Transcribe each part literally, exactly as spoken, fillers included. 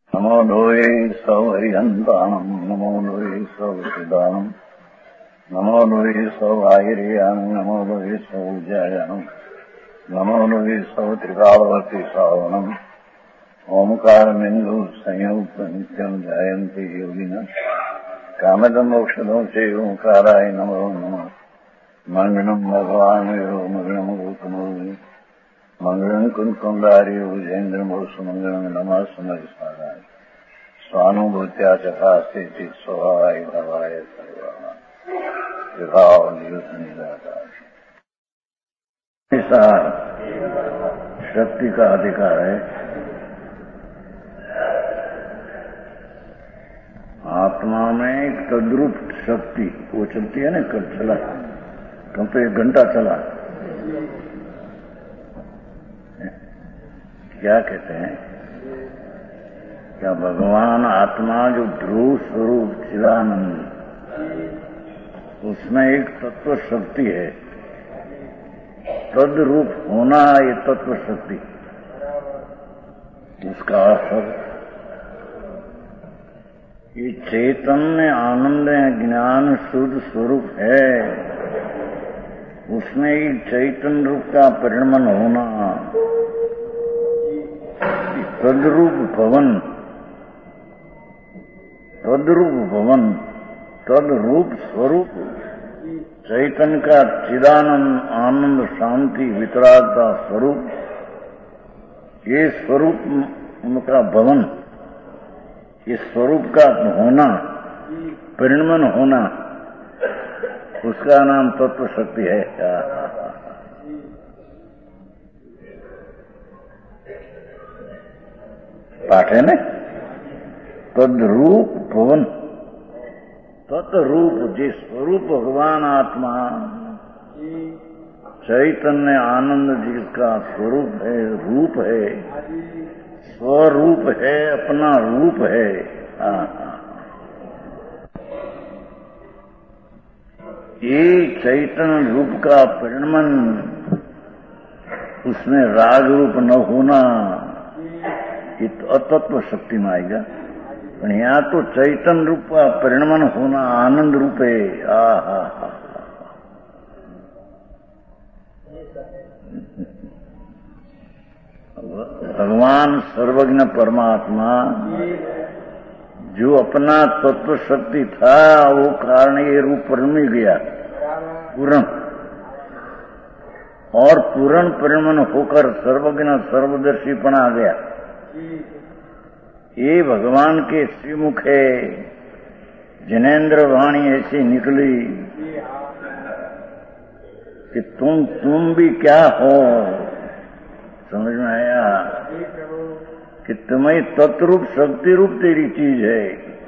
नमो लोये सौहरिहन्ताणम् नमो लोये सौचिदानम् नमो लोये सौभागिर्यानम् नमो लोये सौजायानम् नमो लोये सौत्रिकालवती सावनम् ओंकारमिन्दु संयुक्त नित्यम् जायन्ति योगिनः कामदमोक्षदं च ओंकाराय नमो नमः मंगलम् भगवान् यो मंगलम् गौतमो मंगलम् कुंकुंडार्यो विजेन्द्रमो सुमंगलम् नमः समयसाराय स्वानुभूत्या चकास्ते चित् स्वभावाय भवाय सर्वाः विभाव नियुक्त निराकार ऐसा शक्ति का अधिकार है। आत्मा में एक तद्रूप शक्ति वो चलती है ना, कब चला कम तो एक घंटा चला, क्या कहते हैं, क्या भगवान आत्मा जो ध्रुव स्वरूप चिदानंद, उसमें एक तत्व शक्ति है, तद्रूप होना ये तत्व शक्ति, इसका असर ये चैतन्य आनंद ज्ञान शुद्ध स्वरूप है, उसमें एक चैतन्य रूप का परिणमन होना, तद्रूप भवन, तद्रूप भवन, तद्रूप स्वरूप चैतन्य का चिदानंद आनंद शांति वितरागता स्वरूप, ये स्वरूप उनका भवन, इस स्वरूप का होना, परिणमन होना, उसका नाम तत्व शक्ति है। पाठ है ना, तद्रूप भवन, तत्रूप जिस स्वरूप भगवान आत्मा चैतन्य आनंद जिसका स्वरूप है, रूप है, स्वरूप है, अपना रूप है। ये चैतन्य रूप का परिणमन, उसमें राग रूप न होना, ये तो अतत्व शक्ति में आएगा। पर यहाँ तो चैतन्य रूप का परिणमन होना आनंद रूप है। आ हा हा भगवान सर्वज्ञ परमात्मा जो अपना तत्व शक्ति था, वो कारण ये रूप परिणमी गया पूर्ण, और पूर्ण परिणमन होकर सर्वज्ञ सर्वदर्शीपना आ गया। ये भगवान के श्रीमुख है, जिनेन्द्र वाणी ऐसी निकली कि तुम तुम भी क्या हो, समझ में आया कि तुम्हें तत्रूप शक्ति रूप तेरी चीज है।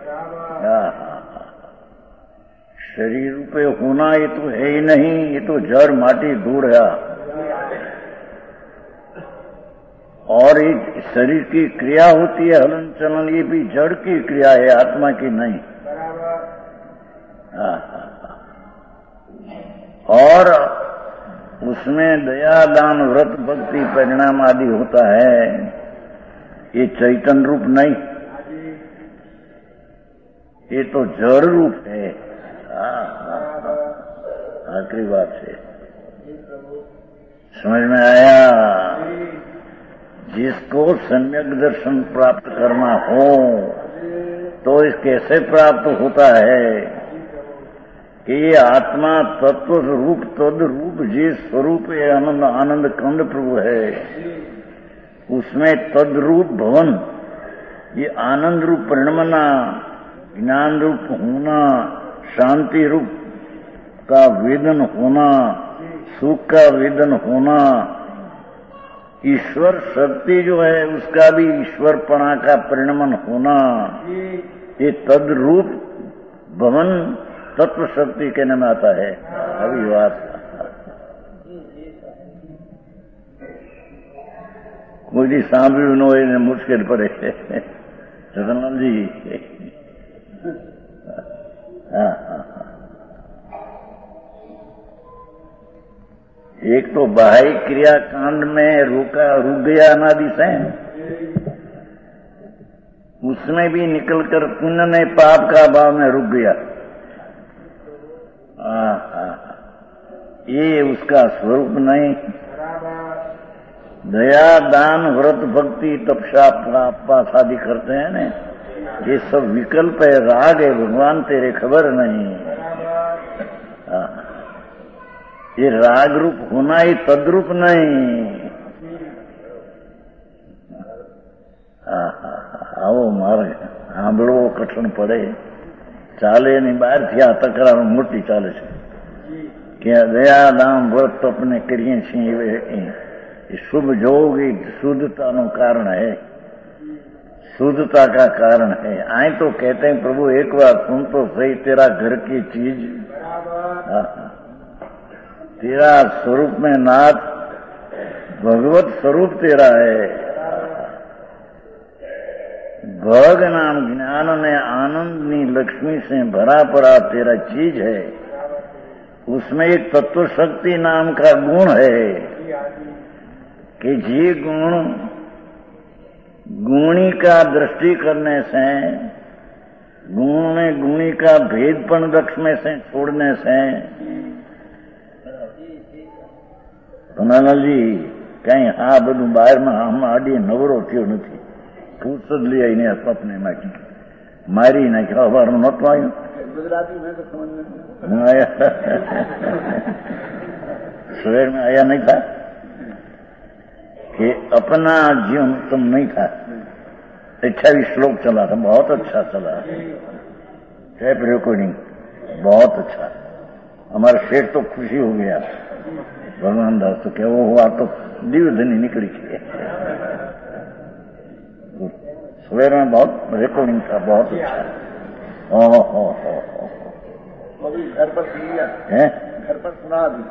शरीर रूपे होना ये तो है ही नहीं, ये तो जड़ माटी धूड़ है। और एक शरीर की क्रिया होती है, हलन चलन, ये भी जड़ की क्रिया है, आत्मा की नहीं। और उसमें दया दान व्रत भक्ति परिणाम आदि होता है, ये चैतन्य रूप नहीं, ये तो जड़ रूप है। आखिरी बात है, समझ में आया? जिसको सम्यक दर्शन प्राप्त करना हो तो इस कैसे प्राप्त होता है कि ये आत्मा तत्व रूप तद रूप जिस स्वरूप आनंद आनंद कंद प्रभु है, उसमें तद्रूप भवन, ये आनंद रूप परिणमना, ज्ञान रूप होना, शांति रूप का वेदन होना, सुख का वेदन होना, ईश्वर शक्ति जो है उसका भी ईश्वरपणा का परिणमन होना, ये तद्रूप भवन तत्व शक्ति कहने में आता है। अभी बात मुझे सांभी उन्होंने मुश्किल पड़े सदानंद जी। हाँ हाँ एक तो बाह्य क्रिया कांड में रुका रुक गया अनादि से, उसमें भी निकलकर पुण्य ने पाप का भाव में रुक गया। ये उसका स्वरूप नहीं। दया दान व्रत भक्ति तपस्या पाप आदि करते हैं ना, ये सब विकल्प है, राग है, भगवान तेरे खबर नहीं। ये राग रूप होना ही तद्रूप नहीं। આવો મારે સાંભળવો કઠણ પડે, ચાલે ની બહારથી આ તકરાર મોટી ચાલે છે કે દયા દામ વ્રત તપને કરીએ છીએ ये शुभ योग शुद्धता कारण है, शुद्धता का कारण है। आए तो कहते हैं प्रभु एक बार सुन तो सही, तेरा घर की चीज, तेरा स्वरूप में नाथ भगवत स्वरूप तेरा है। भग नाम ज्ञान ने आनंदनी लक्ष्मी से भरा पड़ा तेरा चीज है। उसमें एक तत्व शक्ति नाम का गुण है कि जी गुण गुणी का दृष्टि करने से, गुण में गुणी का भेदपन वृक्ष में से छोड़ने से, जी कहीं हाँ बधु बाहर में हम आड़ी नवरो थयो नहीं, पूछ ली आई ने अपने में मारी ने क्या बार नत आयो गुजराती में तो समझ में आया, शहर में आया नहीं था कि अपना जीवन तुम नहीं था। अच्छा भी श्लोक चला था, बहुत अच्छा चला, टेप रिकॉर्डिंग बहुत अच्छा। हमारा शेठ तो खुशी हो गया, भगवान दास तो क्या वो हुआ तो दिव्यधनी निकली थी। सवेर में बहुत रिकॉर्डिंग था, बहुत अच्छा। ओ हो हो अभी घर पर सुन लिया है, घर पर सुना अभी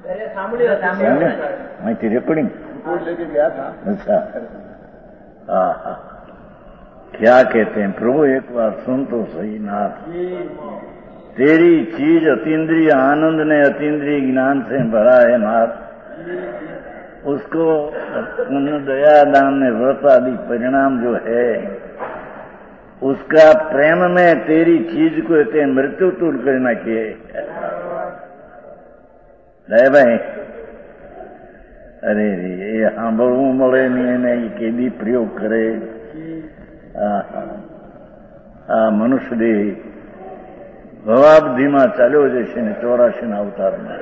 मैं थी रिकॉर्डिंग लेके गया था। अच्छा हाँ हाँ, क्या कहते हैं प्रभु एक बार सुन तो सही नाथ, तेरी चीज अतीन्द्रिय आनंद ने अतीन्द्रिय ज्ञान से भरा है नाथ। उसको पुण्य दया दान ने व्रत आदि परिणाम जो है, उसका प्रेम में तेरी चीज को ते मृत्यु तुल करना किए भाई। अरे रे ये સાંભળવું મળે નહીં એને કેદી પ્રયોગ કરે। આ મનુષ્ય દેહ ભવાબ્ધિમાં ચાલ્યો જશે ને ચોરાશી ના અવતારમાં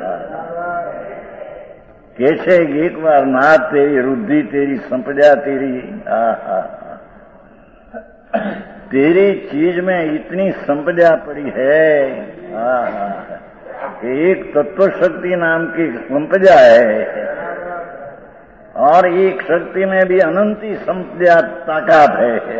કે છે કે એક વાર નાથ તેરી रुद्धि तेरी संपदा तेरी आहा तेरी चीज में इतनी संपदा पड़ी है आहा, एक तत्व शक्ति नाम की संपदा है और एक शक्ति में भी अनंती संपदा ताकत है।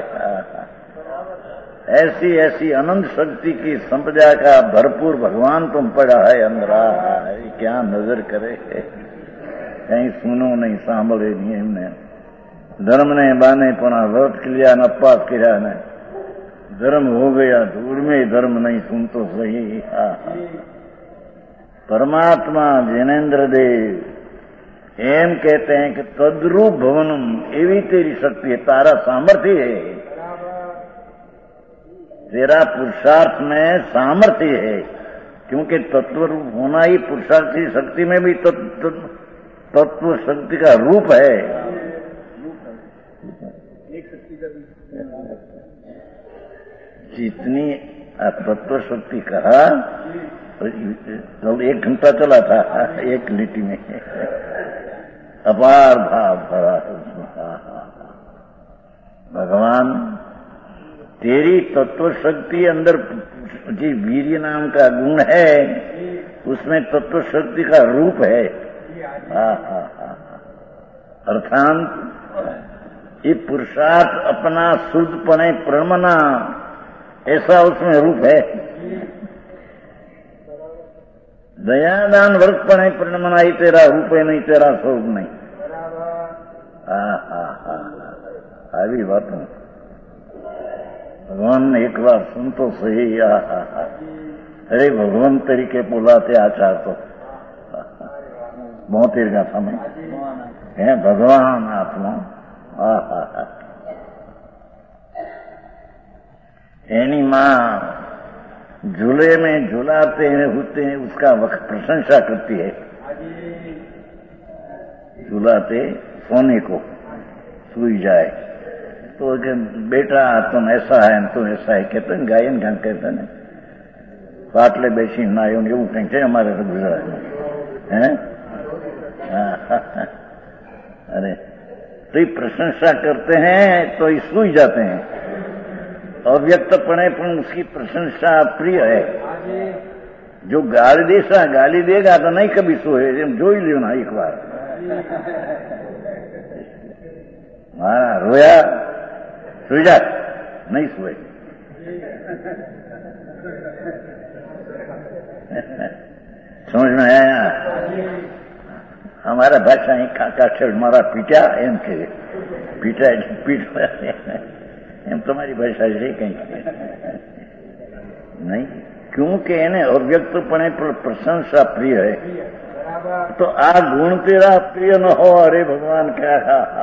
ऐसी ऐसी अनंत शक्ति की संपदा का भरपूर भगवान तुम पड़ा है अंदर। क्या नजर करे, कहीं सुनो नहीं सांभळे नहीं एमने धर्म ने बाने पुनः व्रत किया न अपास किया ने धर्म हो गया धूल में धर्म नहीं सुन तो सही। परमात्मा जिनेन्द्र देव एम कहते हैं कि तद्रूप भवनम, एवी तेरी शक्ति है, तारा सामर्थ्य है, तेरा पुरुषार्थ में सामर्थ्य है, क्योंकि तत्व रूप होना ही पुरुषार्थ की शक्ति में भी तत्व तत्व शक्ति का रूप है। एक शक्ति का जितनी तत्व शक्ति कहा तो एक घंटा चला था एक लिटी में, अपार भाव भरा भगवान। तेरी तत्व शक्ति अंदर जी वीर्य नाम का गुण है, उसमें तत्व शक्ति का रूप है। अर्थात ये पुरुषार्थ अपना शुद्धपणे प्रणमना ऐसा उसमें रूप है। दयादान व्रतपणे प्रणमना ही तेरा रूप है, नहीं तेरा स्वरूप नहीं। આવી વાતો भगवान ने एक बार सुन तो सही। अरे भगवान तरीके बोलाते आचार तो मोहतेर का समय है भगवान आत्मा। एनी माँ झूले में झूलाते हैं होते हैं, उसका वक्त प्रशंसा करती है। झूलाते सोने को सुई जाए तो बेटा तुम ऐसा है तुम ऐसा है कहते हैं, गायन गान कहते हैं पाटले बेसी ना એવું કંઈક છે અમારે તો ગુજરાતમાં હે अरे तो ये प्रशंसा करते हैं तो ये सूझ जाते हैं। अव्यक्तपणे पण उसकी प्रशंसा प्रिय है। जो गाली देसा गाली देगा तो नहीं कभी सोए, जोई लियो ना एक बार। मारा रोया सोई जा नहीं सोए। समझ में आया? हमारा भाषा ही काका छेड़ मारा पीटा एम के पीटा पीट एम तुम्हारी भाषा है कहीं नहीं, क्योंकि એને અવ્યક્તપણે प्रशंसा प्रिय है। तो आ गुण तेरा प्रिय न हो, अरे भगवान क्या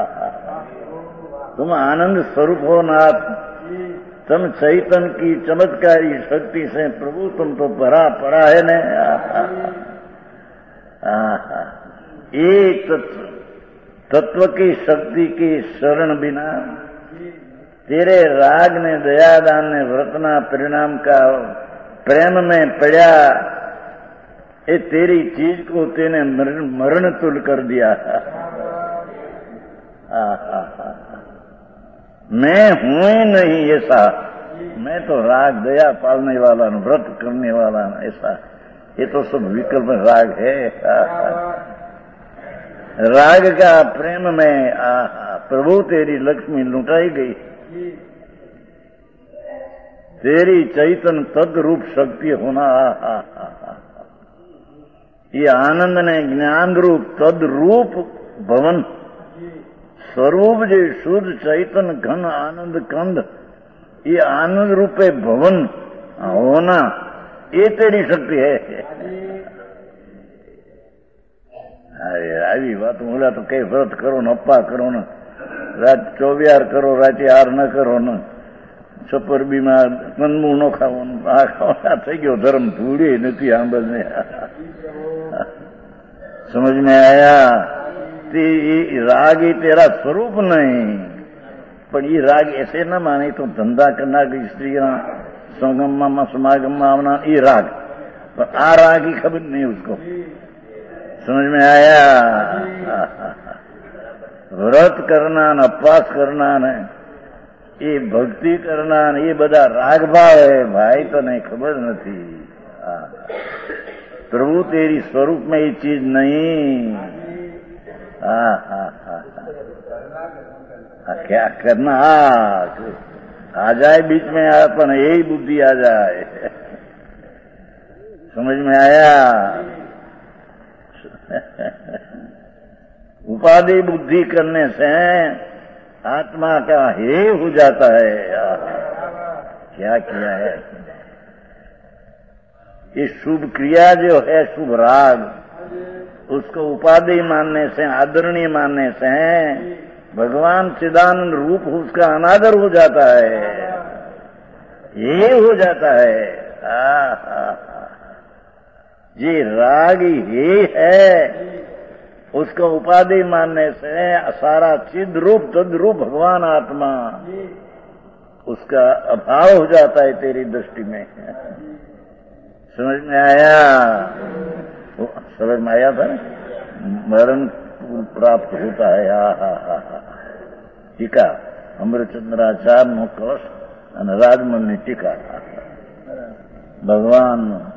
तुम आनंद स्वरूप हो नाथ, तुम चैतन्य की चमत्कारी शक्ति से प्रभु तुम तो भरा पड़ा है ने। एक तत्व तत्व की शक्ति की शरण बिना तेरे राग ने दयादान ने व्रतना परिणाम का प्रेम में पड़ा, ये तेरी चीज को तेने मरण तुल कर दिया। मैं हूं ही नहीं ऐसा, मैं तो राग दया पालने वाला व्रत करने वाला ऐसा, ये तो सब विकल्प राग है। राग का प्रेम में आहा प्रभु तेरी लक्ष्मी लुटाई गई, तेरी चैतन्य तद रूप शक्ति होना। आहा ये आनंद ने ज्ञान रूप तद रूप भवन स्वरूप जे शुद्ध चैतन्य घन आनंद कंद, ये आनंद रूपे भवन होना, ये तेरी शक्ति है। अरे આવી વાત બોલા તો કઈ વ્રત કરો ને અપ્પા કરો ને રાત ચોવિયાર કરો રાતે હાર ન કરો ને સપરબીમાં કંદમું ન ખાવાનું, આ ખાવા થઈ ગયો ધર્મ ધૂળી નથી આંબલ ને। समझ में आया? राग ही तेरा स्वरूप नहीं, पर ये राग ऐसे न माने तो धंधा करना कि स्त्री संगम में समागम में आना, ये राग, पर आ राग ही खबर नहीं उसको। समझ में आया? व्रत करना न उपवास करना न ये भक्ति करना न ये बड़ा राग भाव है भाई, तो नहीं खबर नहीं। प्रभु तेरी स्वरूप में ये चीज नहीं। हा हा हा क्या करना आ जाए बीच में अपन यही बुद्धि आ जाए। समझ में आया? उपाधि बुद्धि करने से आत्मा का हे हो जाता है। क्या किया है? ये शुभ क्रिया जो है शुभ राग, उसको उपाधि मानने से आदरणीय मानने से भगवान चिदानंद रूप उसका अनादर हो जाता है, ये हो जाता है। ये राग ये है, उसको उपाधि मानने से सारा चिद रूप तद रूप भगवान आत्मा उसका अभाव हो जाता है तेरी दृष्टि में। समझ में आया? समझ में आया था? मरण प्राप्त होता है। हा हा हा हा टीका अमृतचंद्राचार्य नो कलश અને રાજમલની ટીકા। भगवान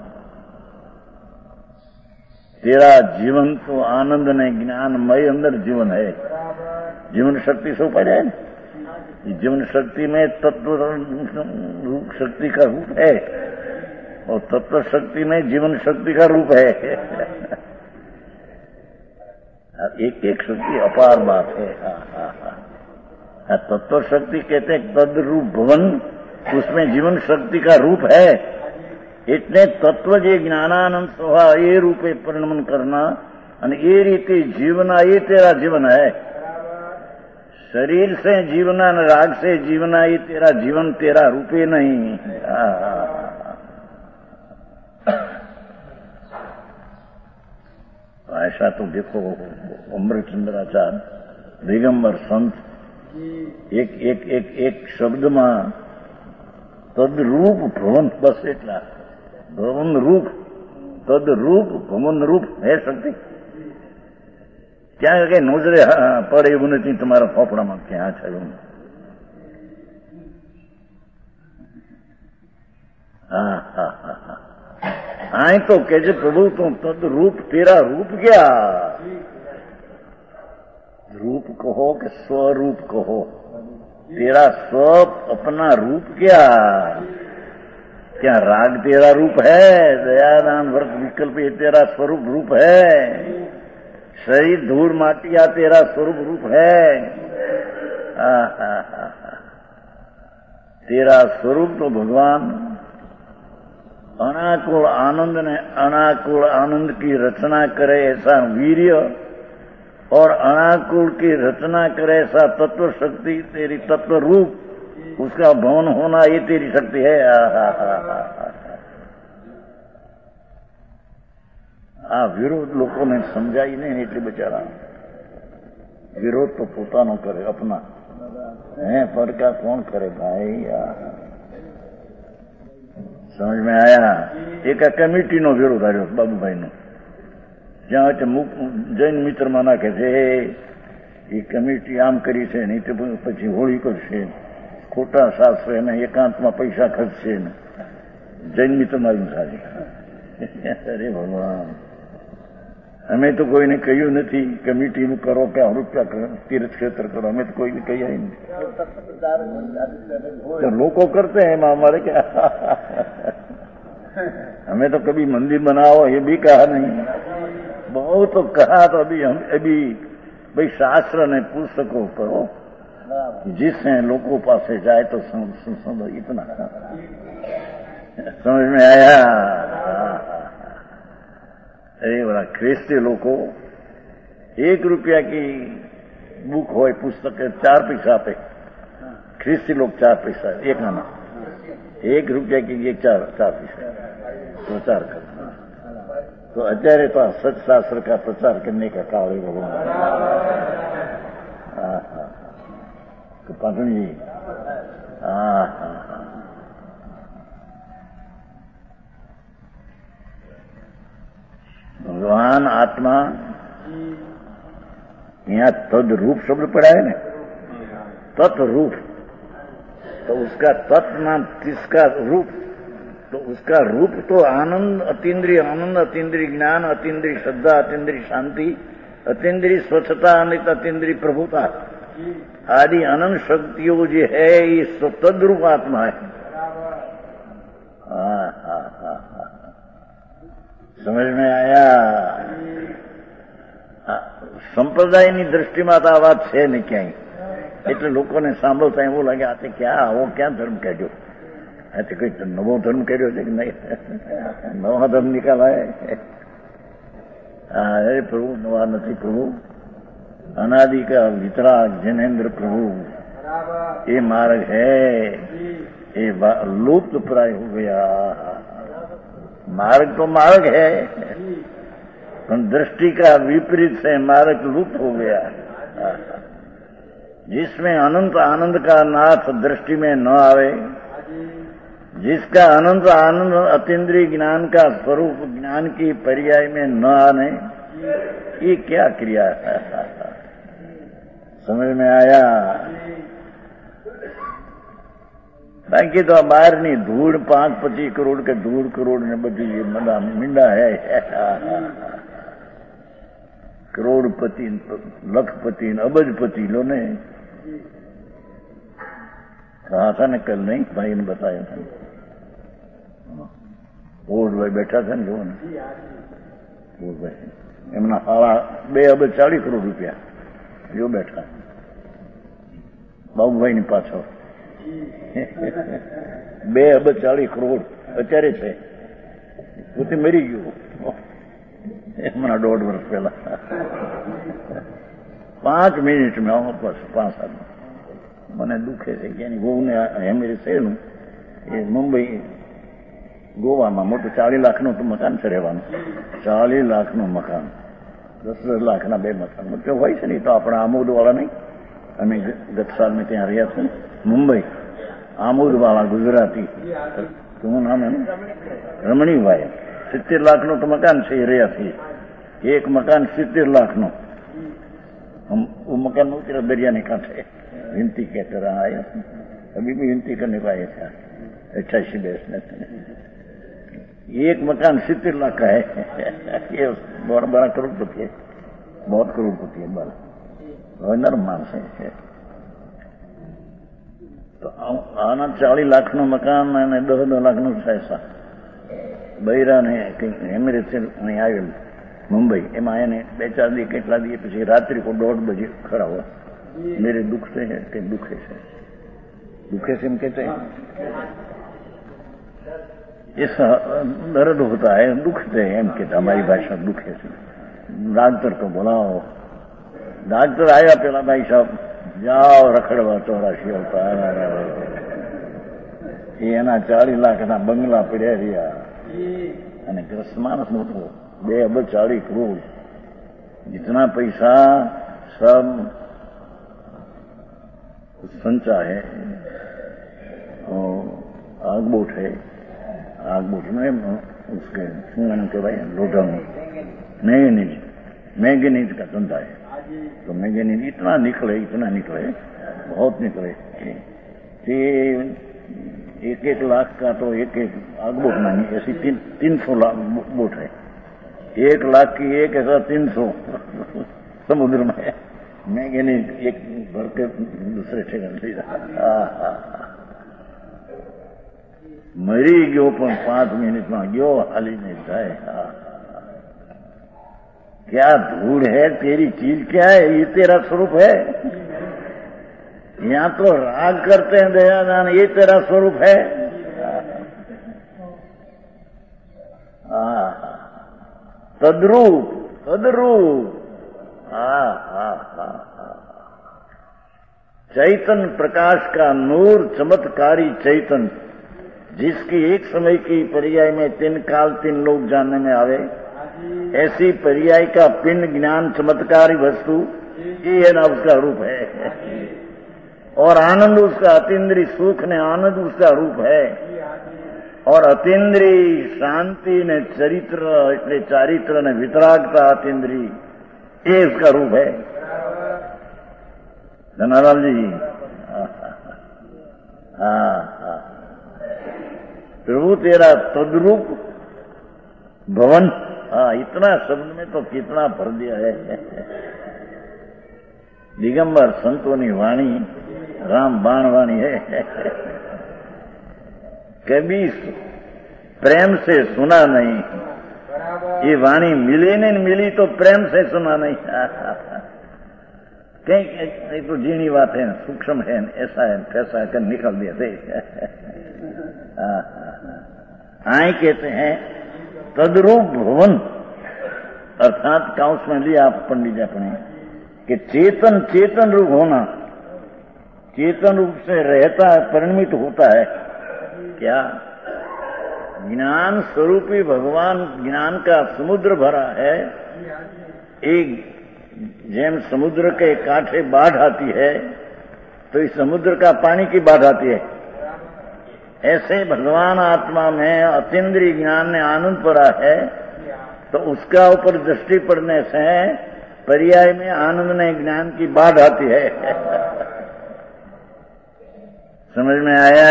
तेरा जीवन तो आनंद ने ज्ञानमय अंदर जीवन है। जीवन शक्ति से ऊपर है, जीवन शक्ति में तत्व रूप शक्ति का रूप है और तत्व शक्ति में जीवन शक्ति का रूप है। एक एक शक्ति अपार बात है। तत्व शक्ति कहते हैं तद रूप भवन, उसमें जीवन शक्ति का रूप है। इतने तत्व जे ज्ञानानंद स्वभाव ये रूपे परिणमन करना અને એ રીતે જીવના એ તેરા જીવન है। शरीर से जीवना न राग से जीवना, ये तेरा जीवन तेरा रूपे नहीं। ऐसा तो देखो अमृतचंद्राचार्य दिगंबर संत एक एक एक एक शब्दમાં તદરૂપ ભવન, બસ એટલા ભવન રૂપ તદરૂપ ભવન રૂપ હે શક્તિ ક્યાં કઈ નોજરે પડે એવું નથી તમારા ફોફડામાં ક્યાં થયું। હા હા હા હા આય તો કે છે પ્રભુ તું તદરૂપ તેરા રૂપ क्या, रूप कहो कि स्वरूप कहो, तेरा स्व अपना रूप क्या? क्या राग तेरा रूप है? दयादान व्रत विकल्प ये तेरा स्वरूप रूप है? शरीर धूल माटिया तेरा स्वरूप रूप है? आ, आ, आ, आ। तेरा स्वरूप तो भगवान अनाकुल आनंद ने अनाकुल आनंद की रचना करे ऐसा वीर्य और अनाकुल की रचना करे ऐसा तत्व शक्ति तेरी तत्व रूप, उसका भवन होना ये तेरी शक्ति है। आ विरोध लोगों ने समझाई नहीं એટલે बेचारा विरोध तो પોતાનો करे अपना है, पर का कौन करे भाई। समझ में आया? एक कमिटी नो विरोध आयो बाबू भाई नो, જ્યાં જૈન મિત્રમાં નાખે છે એ કમિટી આમ કરી છે નહીં તો પછી હોળી કરશે, ખોટા શાસ્ત્ર એને એકાંતમાં પૈસા ખર્ચશે ને જૈન મિત્રમાં આવીને સારી। અરે ભગવાન, અમે તો કોઈને કહ્યું નથી કમિટીનું કરો કે રૂપિયા તીર્થ ક્ષેત્ર કરો, અમે તો કોઈને કહ્યા નહીં। લોકો કરते हैं એમાં અમારે क्या, हमें तो कभी मंदिर बनाओ ये भी कहा नहीं, बहुत तो कहा तो अभी हम अभी भाई शास्त्र ने पुस्तकों करो जिससे लोगों पास जाए तो समझ, इतना समझ में आया। अरे बड़ा ख्रिस्ती लोगों एक रुपया की बुक हो पुस्तक चार पैसा पे, ख्रिस्ती लोग चार पैसा एक आना, एक रुपया की एक चार चार पैसा प्रचार करना। तो अत्यारे तो सच शास्त्र का प्रचार करने का काल है भगवान। तो पाटन जी हाँ हाँ हाँ भगवान आत्मा यहाँ तद रूप शब्द पड़ा है ना, तत्रूप, तो उसका तत् नाम किसका रूप, तो उसका रूप तो आनंद, अतीन्द्रिय आनंद, अतीन्द्रिय ज्ञान, अतीन्द्रिय श्रद्धा, अतीन्द्रिय शांति, अतीन्द्रिय स्वच्छता, अनित अतीन्द्रिय प्रभुता आदि अनंत शक्तियों जो है ये तद्रूप आत्मा है। हाँ हाँ हाँ हाँ समझ में आया? संप्रदायની दृष्टिમાં તો આ વાત છે ને ક્યાંય, એટલે લોકોને સાંભળતા એવું લાગે આ તે ક્યાં આવો ક્યાં ધર્મ કાઢ્યો, આ તે કોઈ નવો ધર્મ કર્યો છે કે નહીં, નવા ધર્મ નિકાલા है। अरे प्रभु नवा नहीं, प्रभु अनादि का वितराग जिनेन्द्र प्रभु ये मार्ग है, ये लुप्त प्राय हो गया। मार्ग तो मार्ग है पर दृष्टि का विपरीत से मार्ग लुप्त हो गया। जिसमें अनंत आनंद का नाथ दृष्टि में न आवे, जिसका अनंत आनंद अतीन्द्रिय ज्ञान का स्वरूप ज्ञान की पर्याय में न आने, ये क्या क्रिया है? समझ में आया? बाकी तो बाहर नहीं धूल पांच पच्चीस करोड़ के धूल करोड़ ने बची ये मदा मिंडा है। करोड़पति लखपति अबजपति लो ने कहा था न कल, नहीं भाई ने बताया था, बोर्ड भाई बैठा था जो बोर्ड भाई एमना सारा बे अबज चालीस करोड़ रुपया जो बैठा बाबू भाई ની પાછળ બે અબજ ચાલીસ કરોડ અત્યારે છે, પોતે મરી ગયો હમણાં દોઢ વર્ષ પહેલા, પાંચ મિનિટ में बस पांच साल में મને દુખે છે કે એની વહુને હેમેરી શહેરનું એ મુંબઈ ગોવામાં મોટું ચાલીસ લાખનું તો મકાન છે રહેવાનું. ચાલીસ લાખનું મકાન, દસ દસ લાખના બે મકાન તો હોય છે ને. તો આપણા આમોદવાળા નહીં, અમે ગત સાલ મેં ત્યાં રહ્યા છીએ મુંબઈ. આમોદવાળા ગુજરાતી, શું નામ એનું? રમણીભાઈ. સિત્તેર લાખનું તો મકાન છે એ રહ્યા છીએ. એક મકાન સિત્તેર લાખનું. वो मकान उतरा दरिया ने कांठे विनती कहते रहा है. अभी भी विनती करने पाए थे अट्ठाईस बैसने. एक मकान सित्तर लाख का है. ये बहुत बड़ा करोड़पति है, बहुत करोड़पति है बड़ा, और नर मानस है. तो आना चालीस लाख नो मकान અને દસ દસ લાખ નું પૈસા બૈરા ને એમિરેટ से અહીં આવેલ मुंबई. એમાં એને બે ચાર દી કેટલા દી પછી રાત્રિ को दौड़ बजे खड़ा हुआ. मेरे दुख से है कि दुखे से, दुखे से हम कहते हैं इस दर्द होता है, दुख से हम कहते हमारी भाषा दुखे से. डॉक्टर को बुलाओ. डॉक्टर आया पेला भाई साहब जाओ रखड़वा चौरासी अवतार. એના ચાલીસ લાખના બંગલા પડ્યા રહ્યા અને ગ્રસ્ત માણસ નહોતો. बे अबज चालीस करोड़ जितना पैसा सब संचा है. और आगबोट है, आगबोट में उसके सुंगन के भाई लोटा में मैगनीज मैगनीज का धंधा है. तो मैगनीज इतना निकले इतना निकले बहुत निकले कि एक एक लाख का तो एक एक आगबोट नहीं, ऐसी तीन तीन सौ लाख बोट है. एक लाख की एक ऐसा तीन सौ समुद्र में मैंने एक भर के दूसरे ठेकान ले जा. मरी गयो पण पांच मिनट में गयो हाली नहीं जाए. क्या धूल है तेरी चीज, क्या है ये तेरा स्वरूप है. यहाँ तो राग करते हैं दयादान, ये तेरा स्वरूप है. हाँ तद्रूप तद्रूप. हा हा हा चैतन्य प्रकाश का नूर चमत्कारी चैतन्य, जिसकी एक समय की पर्याय में तीन काल तीन लोग जानने में आवे, ऐसी पर्याय का पिंड ज्ञान चमत्कारी वस्तु ये ना उसका रूप है. और आनंद उसका अतीन्द्रिय सुख ने आनंद उसका रूप है. और अतीन्द्रिय शांति ने चरित्र એટલે ચારિત્ર ને વિતરાગતા અતીन्द्रिय ये उसका रूप है. धनालाल जी हाँ हाँ प्रभु तेरा तद्रूप भवन. हाँ इतना शब्द में तो कितना भर दिया है. दिगंबर संतों की वाणी राम बाण वाणी है. कभी प्रेम से सुना नहीं, ये वाणी मिली नहीं, मिली तो प्रेम से सुना नहीं. कहीं तो जीनी बात है, सूक्ष्म है, ऐसा है, फैसा कर निकल दिए थे. आए कहते हैं तद्रूप भवन, अर्थात काउंस में लिया आप पंडित जी अपने कि चेतन चेतन रूप होना, चेतन रूप से रहता है, परिणमित होता है. क्या ज्ञान स्वरूपी भगवान ज्ञान का समुद्र भरा है. एक जेम समुद्र के कांठे बाढ़ आती है तो इस समुद्र का पानी की बाढ़ आती है. ऐसे भगवान आत्मा में अतीन्द्रिय ज्ञान ने आनंद पड़ा है, तो उसका ऊपर दृष्टि पड़ने से पर्याय में आनंद ने ज्ञान की बाढ़ आती है. समझ में आया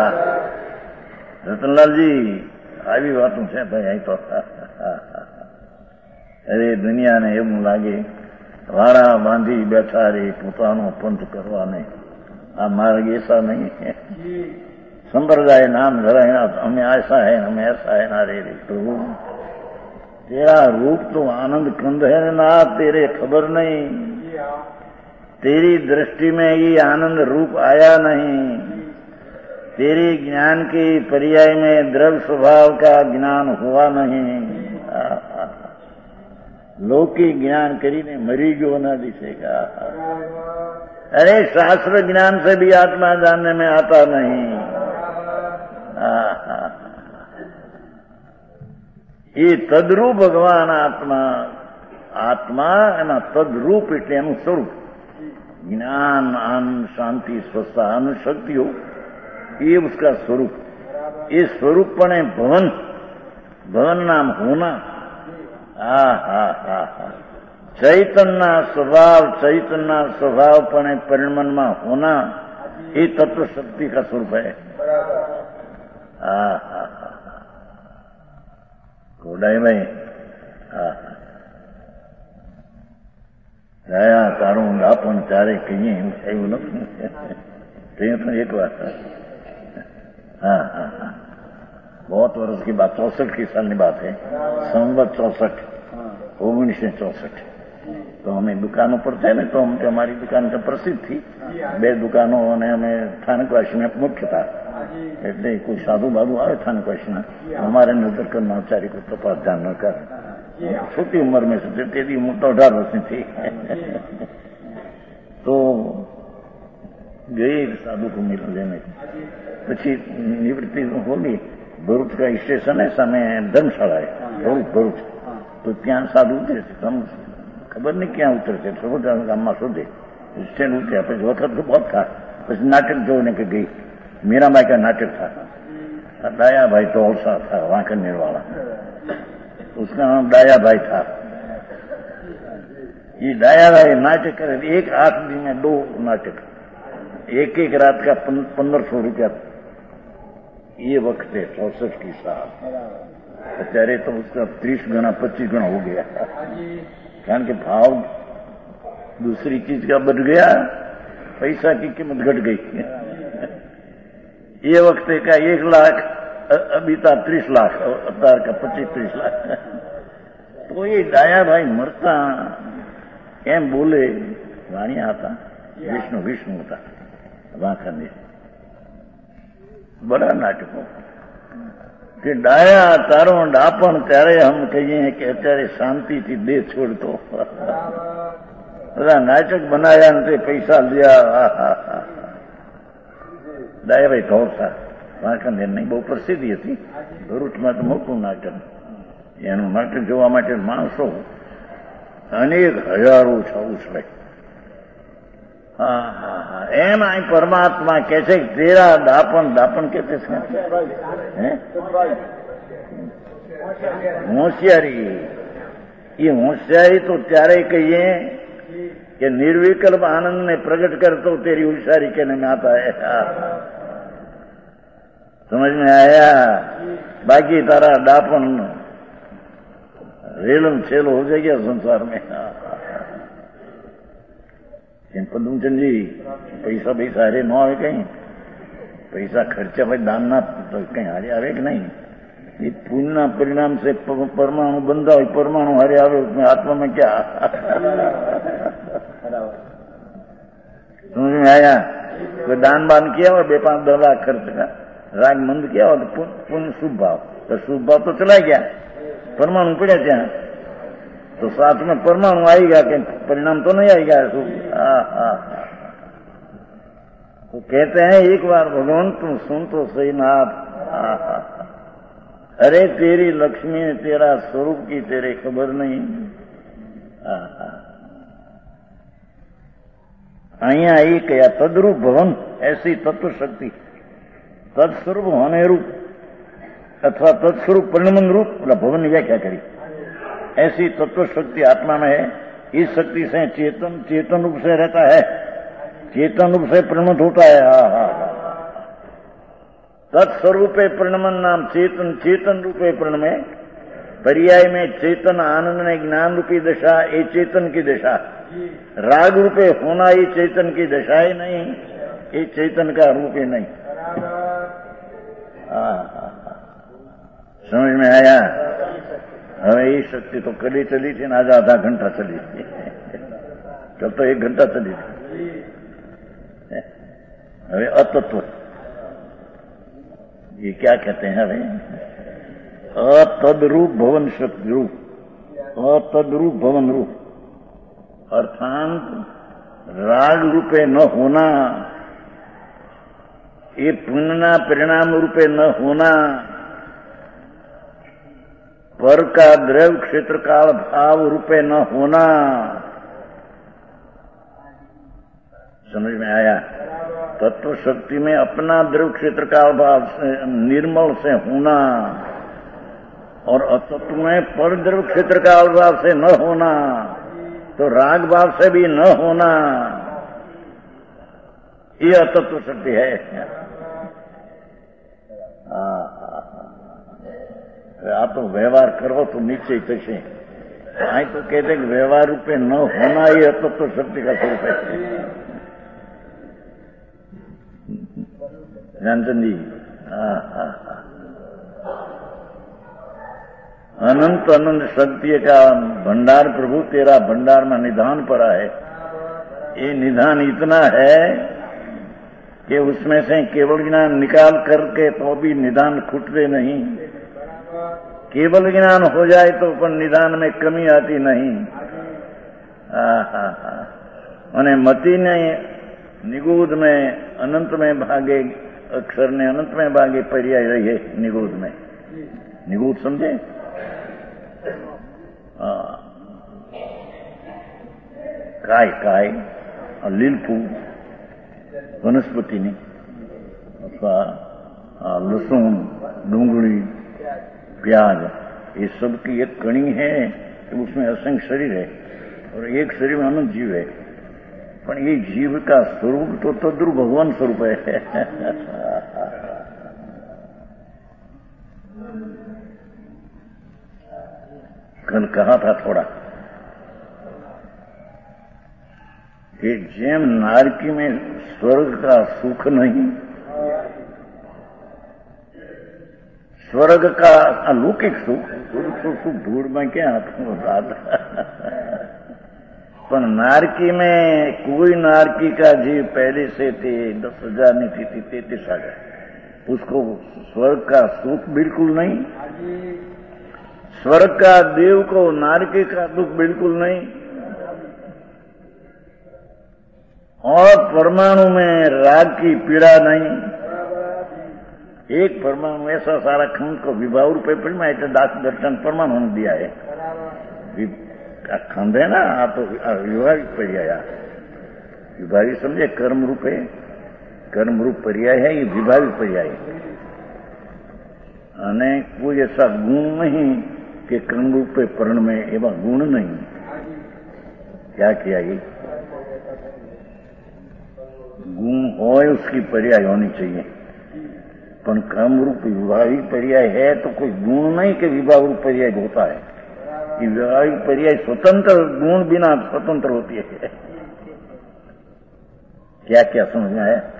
रतनलाल जी? આવી વાતો છે ભાઈ. અહીં તો અરે દુનિયાને એવું લાગે વારા બાંધી બેઠા રે પોતાનો પંથ કરવા નહીં. આ માર્ગ ऐसा नहीं है. संप्रदाय नाम धरा हमें ऐसा है हमें ऐसा है ना. रे प्रभु तेरा रूप तो आनंद कंद है ना, तेरे खबर नहीं. तेरी दृष्टि में ये आनंद रूप आया नहीं. तेरे ज्ञान के पर्याय में द्रव्य स्वभाव का ज्ञान हुआ नहीं. लौकिक ज्ञान करीने मरी गयो ना दिसेगा. अरे शास्त्र ज्ञान से भी आत्मा जानने में आता नहीं। ये तद्रूप भगवान आत्मा आत्मा एना तद्रूप એટલે એનું સ્વરૂપ ज्ञान आनंद शांति स्वस्थता अनुशक्ति हो ये उसका स्वरूप। ये स्वरूप पण है भवन भवन नाम होना। हा हा हा हा चैतन्य स्वभाव चैतन्य स्वभाव पण परिणमन में होना ये तत्व शक्ति का स्वरूप है। हा हा हा कोडाई भाई हा दया तारू अपन त्यारे कहीं એવું નથી તે तो एक बात है। हाँ हाँ हाँ बहुत वर्ष की बात चौसठ की साल की बात है संवत चौसठ ओगनीस चौसठ तो हमें दुकानों पर थे ना तो हम हमारी दुकान तो प्रसिद्ध थी बे दुकानों ने हमें स्थानकवासी में मुख्य था એટલે કોઈ સાધુ બાધુ આવે સ્થાનકવાસી ના हमारे नजर करना चारी को तपास ध्यान न कर छोटी उम्र में से तेरी उम्र तो अठारह वर्ष थी तो गए साधु को मिल लेने પછી નિવૃત્તિ હોલી ભરૂચ का स्टेशन है सामने धर्मशाला है भरूच भरूच तो ત્યાં સાધુ ઉતરે છે हम खबर नहीं क्या उतर છે छोटा गाम में शोधे स्टैंड उतर्या પછી वखत तो बहुत था પછી नाटक જોने के गई मीराबाई का नाटक था डाया भाई तो और सा था वांकनेर वाला उसका नाम डाया भाई था। ये डाया भाई नाटक करे एक आठ दिन में दो नाटक एक एक रात का पंद्रह सौ रुपया ये वक्त है चौसठ की साल अत्यारे तो उसका तीस गुना पच्चीस गुना हो गया कारण के भाव दूसरी चीज का बढ़ गया पैसा की कीमत घट गई। ये वक्त का एक लाख अभी था तीस लाख अतार का पच्चीस तीस लाख तो ये डाया भाई मरता एम बोले वाणी आता विष्णु विष्णु होता वाखंडी बड़ा नाटकों कि डाया तारो डापण त्यारे हम कहिए कि अत्यारे शांति थी दे छोड़ दो बड़ा नाटक बनाया ने पैसा लिया डाया भाई गौर था વાંકાનેર નહીં બહુ પ્રસિદ્ધિ હતી ભરૂચમાં તો મોટું નાટક એનું નાટક જોવા માટે માણસો અનેક હજારો છવું છે હા હા હા એમ આ પરમાત્મા કહે છે તેરા દાપણ દાપણ કે હોશિયારી એ હોશિયારી તો ત્યારે કહીએ કે निर्विकल्प आनंद ने प्रकट कर तो तेरी होशियारी कहने में आता है। समझ में आया? बाकी तारा डापन रेलम छेलो हो जाएगा संसार में। पदमचंद जी पैसा पैसा हरे न आवे कहीं पैसा खर्चा भाई दान ना तो कहीं हरे आवे कि नहीं। ये पुण्य परिणाम से परमाणु बंधा हो परमाणु हरे आवे उसमें आत्मा में क्या समझ में आया? कोई दान बान किया हो बे पांच दस लाख खर्च का राग मंद किया हो तो पुण्य शुभ भाव तो शुभ भाव तो चला गया परमाणु पड़ा क्या तो साथ में परमाणु आएगा कि परिणाम तो नहीं आएगा शुभ। तो कहते हैं एक बार भगवान तुम सुन तो सही नाथ अरे तेरी लक्ष्मी तेरा स्वरूप की तेरे खबर नहीं। अहिया ये कया तद्रूप भवन ऐसी तत्व शक्ति तत्स्वरूप होने रूप अथवा तत्स्वरूप परिणमन रूप भवन की व्याख्या करी ऐसी तत्व शक्ति आत्मा में है। इस शक्ति से चेतन चेतन रूप से रहता है चेतन रूप से परिणमित होता है। हा हा तत्स्वरूपे परिणमन नाम चेतन चेतन रूपे परिणमे पर्याय में चेतन आनंद में ज्ञान रूपी दशा ये चेतन की दशा राग रूपे होना ये चेतन की दशा ही नहीं ये चेतन का रूप ही नहीं। समझ में आया? હવે એ શક્તિ તો કદી ચલી છે ને આજે આધા ઘંટા ચલી છે કલ તો એક ઘંટા ચલી છે। હવે અતત્વ ये क्या कहते हैं? अरे अतद्रूप भवन शक्ति रूप अतद्रूप भवन रूप अर्थात राग रूपे न होना, ये पुण्यना परिणाम रूपे न होना, पर का द्रव्य क्षेत्र काल भाव रूपे न होना, समझ में आया? तत्व शक्ति में अपना द्रव्य क्षेत्र काल भाव से निर्मल से होना और अतत्व में पर द्रव्य क्षेत्र काल भाव से न होना, तो राग भाव से भी न होना, ये अतत्व शक्ति है। आप तो व्यवहार करो तो नीचे तसे, आई तो कहते कि व्यवहार रूपे न होना ही अतत्व शक्ति का स्वरूप है। जानचंद जी, अनंत अनंत शक्ति का भंडार प्रभु तेरा भंडार में निधान पड़ा है। ये निधान इतना है कि उसमें से केवल ज्ञान निकाल करके तो भी निधान खुटते नहीं। केवल ज्ञान हो जाए तो पर निधान में कमी आती नहीं। અને મતીને નિગૂઢ में अनंत में भागे, अक्षर ने अनंत में भागे पर्याय रही है निगूढ़ में। निगूढ़ समझे? काय काय લીલપુ વનસ્પતિની અથવા लहसुन, डूंगरी, प्याज, ये सब की एक कणी है तो उसमें असंख्य शरीर है और एक शरीर में अनंत जीव है। पर ये जीव का स्वरूप तो तद्रु भगवान स्वरूप है। कल कहा था थोड़ा कि जेम नारकी में स्वर्ग का सुख नहीं, स्वर्ग का अलौकिक सुख, सुख सुख धूड़ में क्या पर नारकी में कोई नारकी का जीव पहले से थे दस हजार नहीं थी, थी तैतीस हजार, उसको स्वर्ग का सुख बिल्कुल नहीं। स्वर्ग का देव को नारकी का दुख बिल्कुल नहीं। और परमाणु में राग की पीड़ा नहीं। एक परमाणु ऐसा सारा खंड को विभाव रूपे परिमा એટલે દાસ દર્શન પરમાણુ दिया है। खंड है ना, आप विभाविक पर्याय, विभाविक समझे, कर्म रूप है, कर्म रूप पर्याय है, ये विभाविक पर्याय है। અને कोई ऐसा गुण नहीं कि कर्म रूपे पर्ण में एवं गुण नहीं। क्या किया ये गुण हो उसकी पर्याय होनी चाहिए, पर कर्म रूप विभाविक पर्याय है तो कोई गुण नहीं कि विभाग रूप पर्याय होता है। ये विभाविक पर्याय स्वतंत्र, गुण बिना स्वतंत्र होती है। क्या क्या समझ में आया?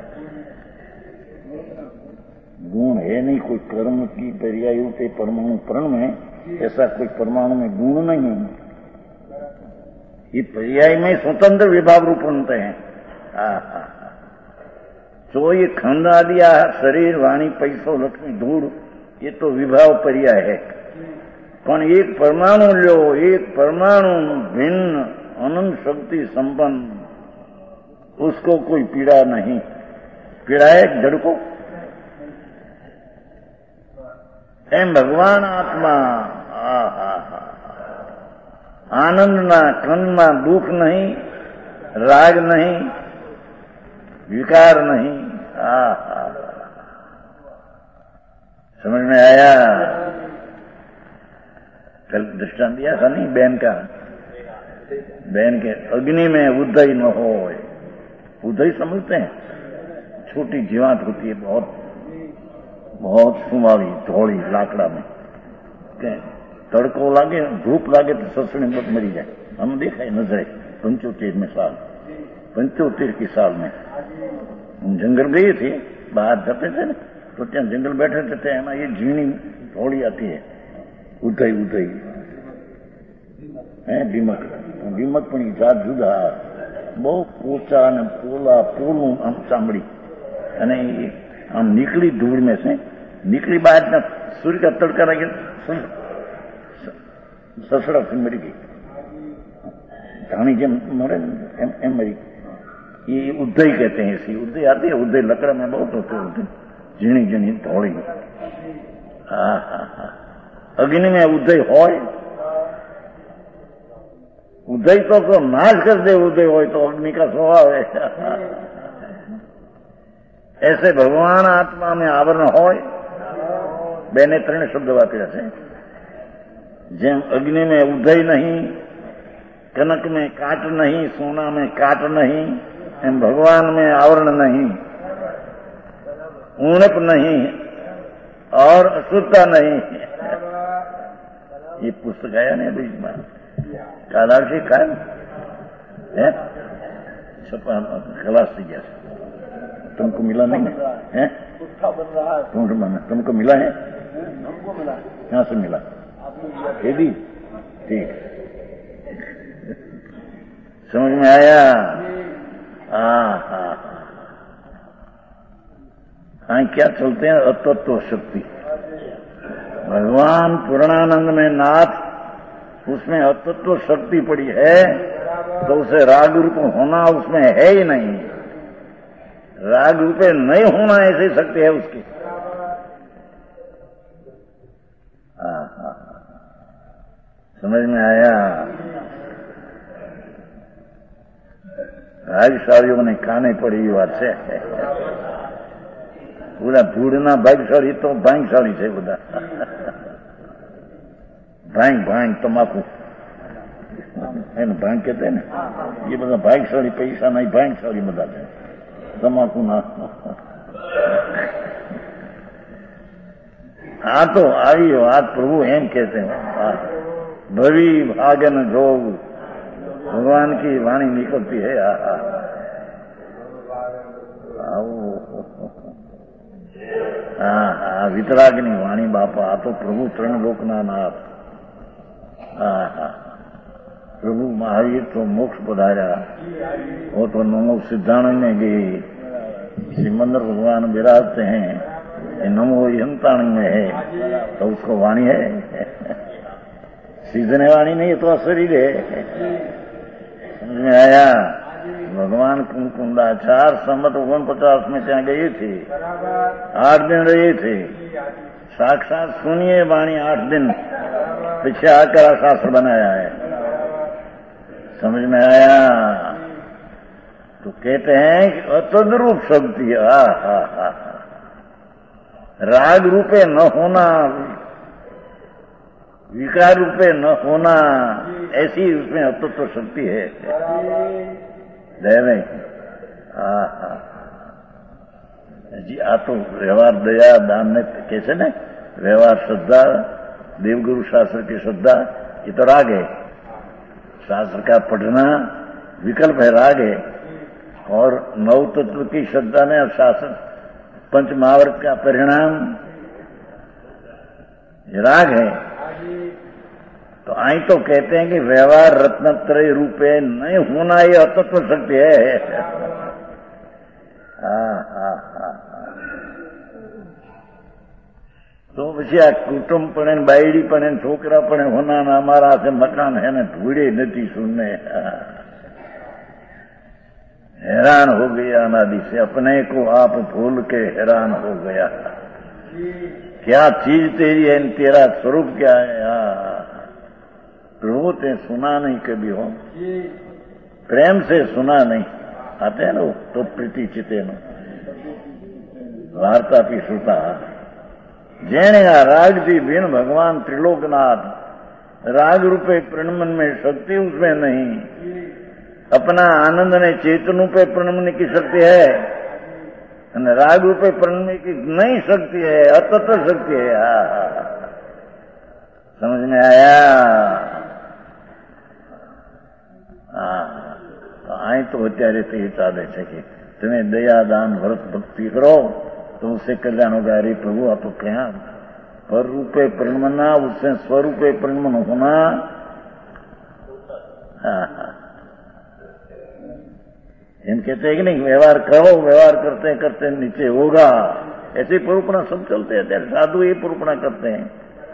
गुण है नहीं कोई कर्म की पर्याय होते परमाणु पर्ण में, ऐसा कोई परमाणु में गुण नहीं। ये पर्याय में स्वतंत्र विभाग रूप बनते हैं। हाँ, तो ये खंड आदि शरीर, वाणी, पैसो, लक्ष्मी, धूड़, ये तो विभाव पर्याय है। पर एक परमाणु लो, एक परमाणु भिन्न अनंत शक्ति संपन्न, उसको कोई पीड़ा नहीं। पीड़ा है जड़ को। एम भगवान आत्मा, आ हा हा आनंद ना कंद में दुख नहीं, राग नहीं, विकार नहीं। आ हा समझ में आया? कल दृष्टांत दिया था नहीं बहन का, बहन के अग्नि में उदय न हो। उदय समझते हैं? छोटी जीवात होती है, बहुत बहुत सुमावी धोड़ी लाकड़ा में, तड़को लागे, धूप लागे तो ससुरी मत मरी जाए। हम देखा है नजरे पंचोतेर में साल, पंचोतेर की साल में हम जंगल गए थे, बाहर जाते थे ना, तो त्या जंगल बैठे थे, एम ये झीणी थोड़ी आती है, उदय उदय है दीमक, दीमक पण जात जुदा, बहु पोचा ने पोला पोलू आम चामड़ी, अने आम निकली धूल में से, निकली बाहर ना सूर्य का तड़का लगे, ससड़ा से मरी गई, धाणी जेम मरे एम एम मरी। ये उदय कहते हैं। इसी उदय आती है, उदय लकड़ा में बहुत होते होते झीणी झीणी थोड़ी। हाँ हाँ हाँ, अग्नि में उदय होय, उदय तो, तो नाश कर दे, उदय हो तो अग्नि का स्वभाव है। ऐसे भगवान आत्मा में आवरण होय, बेने त्रण शब्द वाक्य से जेम अग्नि में उदय नहीं, कनक में काट नहीं, सोना में काट नहीं, एम भगवान में आवरण नहीं, ऊणप नहीं और अशुद्धता नहीं। ये पुस्तक आया नहीं बीच में, कालाक्षी खाए है छपा खलास थी गया। तुमको मिला नहीं है? तुमको मिला, तुमको मिला है? हमको मिला। कहाँ से मिला? यदि ठीक समझ में आया? हाँ हाँ हाँ, क्या चलते हैं अतत्व शक्ति। भगवान पूर्णानंद में नाथ, उसमें अतत्व शक्ति पड़ी है, तो उसे राग रूप होना उसमें है ही नहीं। राग रूपे नहीं होना ऐसी शक्ति है उसकी। हाँ हाँ, समझ में आया? भाग्यशालियों ने खाने पड़ी बात છે। पूरा भूडना भाग्यशाली तो भाग्यशाली છે બધા। ભાંગ ભાંગ તમાકુ એને ભાંગ કહેते हैं ना, ये બધા ભાગ્યશાળી પૈસા નહીં, ભાગ્યશાળી બધા છે તમાકુ ના। हाँ तो आई बात प्रभु एम कहते हैं, भवी भागन जोग भगवान की वाणी निकलती है। आ हाँ हाँ, वितरागनी वाणी बापा, आ तो प्रभु त्रण लोकना नाथ। हाँ हाँ, प्रभु महावीर तो मोक्ष पधारा, वो तो नमो सिद्धानंद में गई। सिमंदर भगवान विराजते हैं, ये नमो यंताण में है, तो उसको वाणी है। सीधने वाणी नहीं, तो अशरीर है। समझ में आया? भगवान कुंकुंदाचार संवत ओगन पचास में ત્યાં गई थी, आठ दिन रही थी। साक्षात सुनिए वाणी आठ दिन पीछे आकर शास्त्र बनाया है। समझ में आया? तो कहते हैं कि अतद्रूप शक्ति, हा हा हा, राग रूपे न होना, विकार रूपे न होना, ऐसी उसमें अतत्व शक्ति है। दैवे हाँ हाँ जी, आ तो व्यवहार दया दान ने कैसे ने व्यवहार श्रद्धा, देवगुरु शास्त्र की श्रद्धा, ये तो राग है। शास्त्र का पढ़ना विकल्प है, राग है। और नव तत्व की श्रद्धा में और शास्त्र पंच महावर्त का परिणाम राग है। तो आई तो कहते हैं कि व्यवहार रत्नत्रय रूपे नहीं होना, ये अतत्व शक्ति है। हाँ हाँ हाँ, तो પછી આ કુટુંબ પણ બાયડી પણ છોકરા પણ હોના ના અમારા હાથે મકાન है ને ધૂળે નથી सुनने। हैरान हो गया अनादि से, अपने को आप भूल के हैरान हो गया। क्या चीज तेरी है, तेरा स्वरूप क्या है? प्रभु ते सुना नहीं कभी हो, प्रेम से सुना नहीं। आते हैं ना तो प्रीति चिते नो वार्ता पी श्रुता, जेने आ राग थी बिन भगवान त्रिलोकनाथ, राग रूपे प्रणमन में शक्ति उसमें नहीं। अपना आनंद ने चेतन रूपे प्रणमन की शक्ति है, राग रूपे प्रणमन की नहीं शक्ति है, अतत्व शक्ति है। हाँ, समझ में आया? हाँ, तो आई तो અત્યારે તો એ ચાલે છે કે તમે દયા દાન વ્રત ભક્તિ કરો तो उससे कल्याण होगा। अरे प्रभु आप तो क्या पर रूपे प्रणमना, उससे स्वरूपे प्रणमन होना। हाँ हाँ, हम कहते हैं कि नहीं व्यवहार करो, व्यवहार करते करते नीचे होगा। ऐसे परूपणा सब चलते हैं, त्यारे साधु ये परूपणा करते हैं,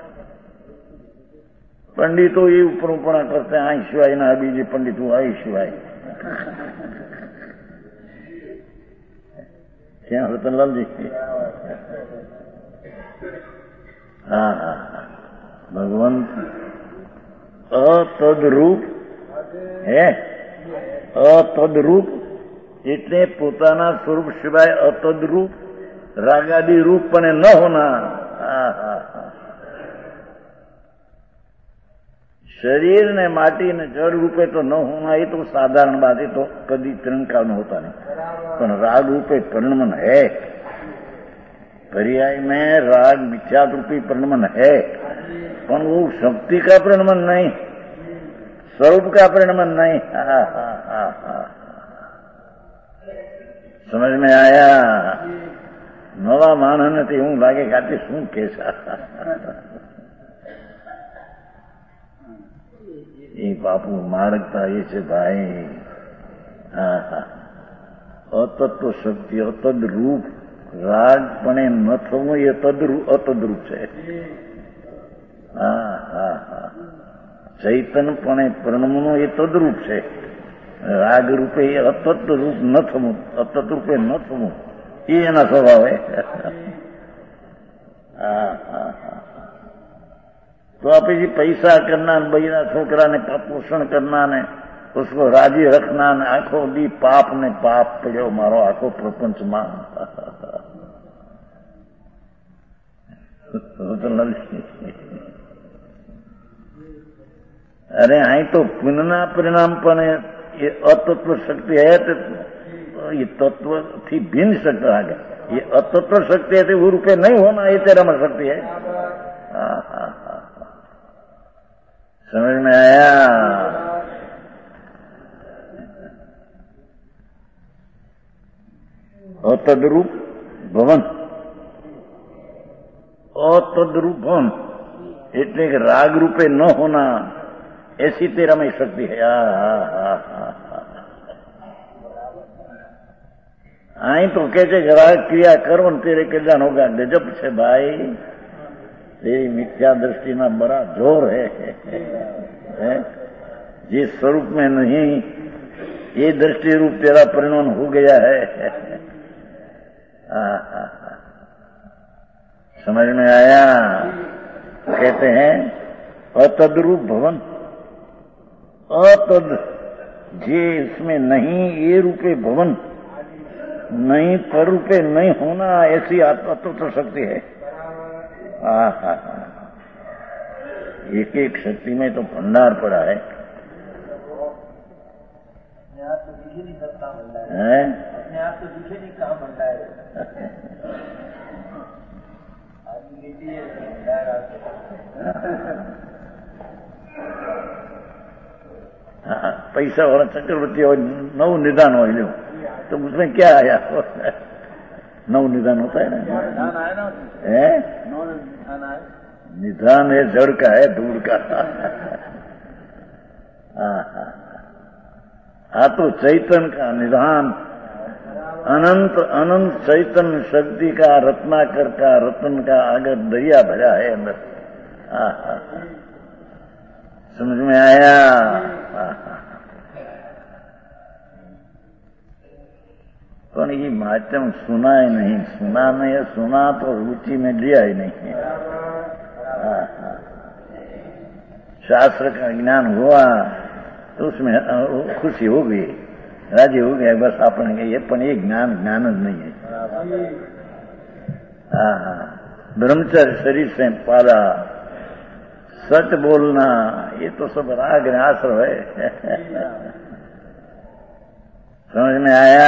पंडितो ये परूपणा करते हैं, आई शिवाय ना बीजे पंडित आई शिवाय। क्या रतनलाल जी? हाँ हाँ, भगवंत અતદરૂપ હે, અતદરૂપ એટલે પોતાના સ્વરૂપ સિવાય અતદરૂપ રાગાદી રૂપ પણ ન હોના. शरीर ने माटी ने जड़ रूपे तो न होना, ये तो साधारण बात है, तो कभी तिरंकार में होता नहीं. पर राग रूपे परिणमन है, पर्याय में राग विख्यात रूपी परिणमन है, पर वो शक्ति का परिणमन नहीं, स्वरूप का परिणमन नहीं. हा हा हा हा, समझ में आया? नवा मानव ने हूं लागे खाती शू कैसा એ બાપુ માળકતા એ છે ભાઈ. હા હા, અતત્વ શક્તિ અતદ રૂપ રાગ પણ ન થવું એ તદરૂપ અતદરૂપ છે. હા હા હા, ચૈતન પણ પરિણમનું એ તદરૂપ છે. રાગ રૂપે એ અતત્વ રૂપ ન થવું, અતત રૂપે ન થવું એ એના સ્વભાવ હે. હા હા હા, तो आप जी पैसा करना, बहिरा छोकरा ने पोषण करना ने उसको राजी रखना ने आखो दी पाप ने पाप पड़ो मारो आखो प्रपंच में. अरे आई तो पुण्यना परिणाम पण ये अतत्व शक्ति है, तो ये तत्व थी भिन्न शक्ति आ गया. ये अतत्व शक्ति है, वो रूपे नहीं होना, ये तेरा में शक्ति है. हाँ हाँ, समझ में आया? अतद्रूप भवन, अतद्रूप भवन એટલે કે રાગ રૂપે ન હોના, ऐसी तेरा में शक्ति है. आई तो कहते राग क्रिया करो न तेरे कल्याण होगा. गजब છે भाई, तेरी मिथ्या दृष्टि ना बड़ा जोर है, है? जिस स्वरूप में नहीं ये दृष्टि रूप तेरा परिणाम हो गया है. आ, आ, आ, समझ में आया? कहते हैं अतद्रूप भवन, अतद जे इसमें नहीं ये रूपे भवन, नहीं पर रूपे नहीं होना, ऐसी अतत्व शक्ति है. हाँ हाँ, एक एक शक्ति में तो भंडार पड़ा है. अपने आप तो दिखे नहीं सकता भंडार है, अपने आप तो दिखे नहीं कहाँ भंडार है. आदमी कहती है भंडार आपके. हाँ, पैसा वाला चक्रवर्ती और नव निदान हो लो तो उसमें क्या आया? नव निदान होता है ना, निदान आया ना है, निदान है जड़ का है, दूर का. हाँ तो चैतन का निधान, अनंत अनंत चैतन शक्ति का, रत्नाकर का, रतन का अगर दरिया भरा है अंदर. समझ में आया? પણ ये माध्यम सुना ही नहीं, सुना नहीं, सुना तो रुचि में लिया ही नहीं है. शास्त्र का ज्ञान हुआ तो उसमें खुशी हो गई, राजी हो गया. बस आपने ये पण ये ज्ञान ज्ञान ज नहीं है. हाँ हाँ, ब्रह्मचर्य शरीर से पाला, सच बोलना, ये तो सब राग ने आश्रय है. समझ में आया?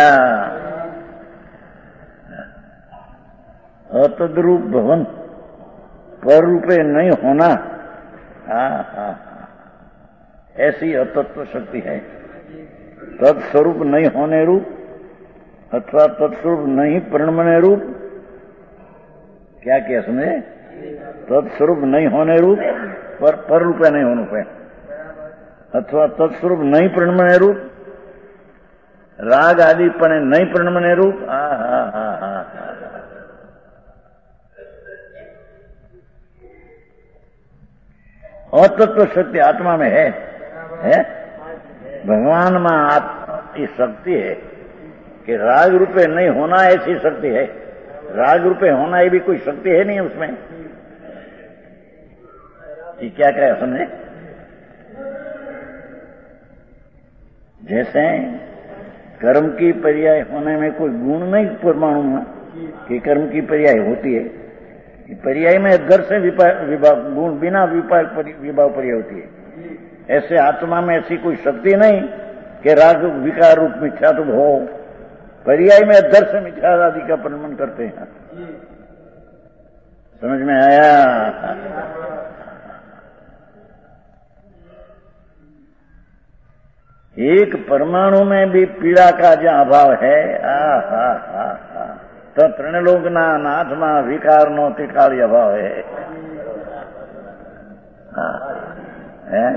अतद्रूप भवन, पर रूपे नहीं होना. हाँ हाँ, ऐसी अतत्व शक्ति है. तत्स्वरूप नहीं होने रूप अथवा तत्स्वरूप नहीं परिणमने रूप. क्या क्या समझे? तत्स्वरूप नहीं होने रूप, पर पर रूपे नहीं होने पे, अथवा तत्स्वरूप नहीं परिणमने रूप, राग आदि पण नहीं परिणमने रूप. हा हा हा हा, अतत्व शक्ति आत्मा में है, है? भगवान में ये शक्ति है कि राग रूपे नहीं होना ऐसी शक्ति है। राग रूपे होना ये भी कोई शक्ति है नहीं उसमें। ये क्या कहे हमने? जैसे कर्म की पर्याय होने में कोई गुण नहीं परमाणु में कि कर्म की पर्याय होती है। पर्याय में घर से विभाग गुण बिना विभाग विभाग पर्याय होती है। ऐसे आत्मा में ऐसी कोई शक्ति नहीं कि राग विकार रूप मिथ्या तो हो। पर्याय में घर से मिथ्या आदि का परिणमन करते हैं। समझ में आया? एक परमाणु में भी पीड़ा का जो अभाव है, आ हा हा हा तो त्रिलोक ना नाथ में विकार नो तिकाली अभाव है। हाँ है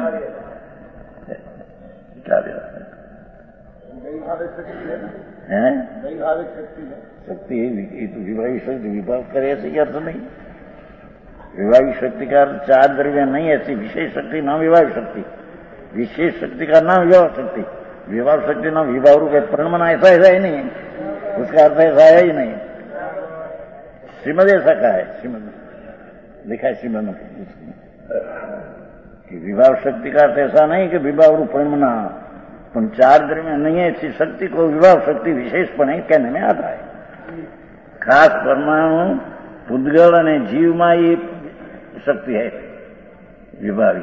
हैं? शक्ति है तो विवाही शक्ति विभाग करे ऐसे अर्थ नहीं। विवाही शक्ति का चार द्रव्य नहीं, ऐसी विशेष शक्ति ना विवाह शक्ति। विशेष शक्ति का नाम विवाह शक्ति। विवाह शक्ति नाम विवाह रूप है। परिणमना ऐसा ऐसा ही नहीं है, उसका अर्थ ऐसा है ही नहीं। श्रीमद ऐसा का है, श्रीमद लिखा है श्रीमद में कि विवाह शक्ति का अर्थ ऐसा नहीं कि विवाह रूप परिणमना, पण चार द्रव्य नहीं है ऐसी शक्ति को विवाह शक्ति विशेषपणे कहने में आता है। खास परमाणु पुद्गल और जीव में ये शक्ति है विभागी,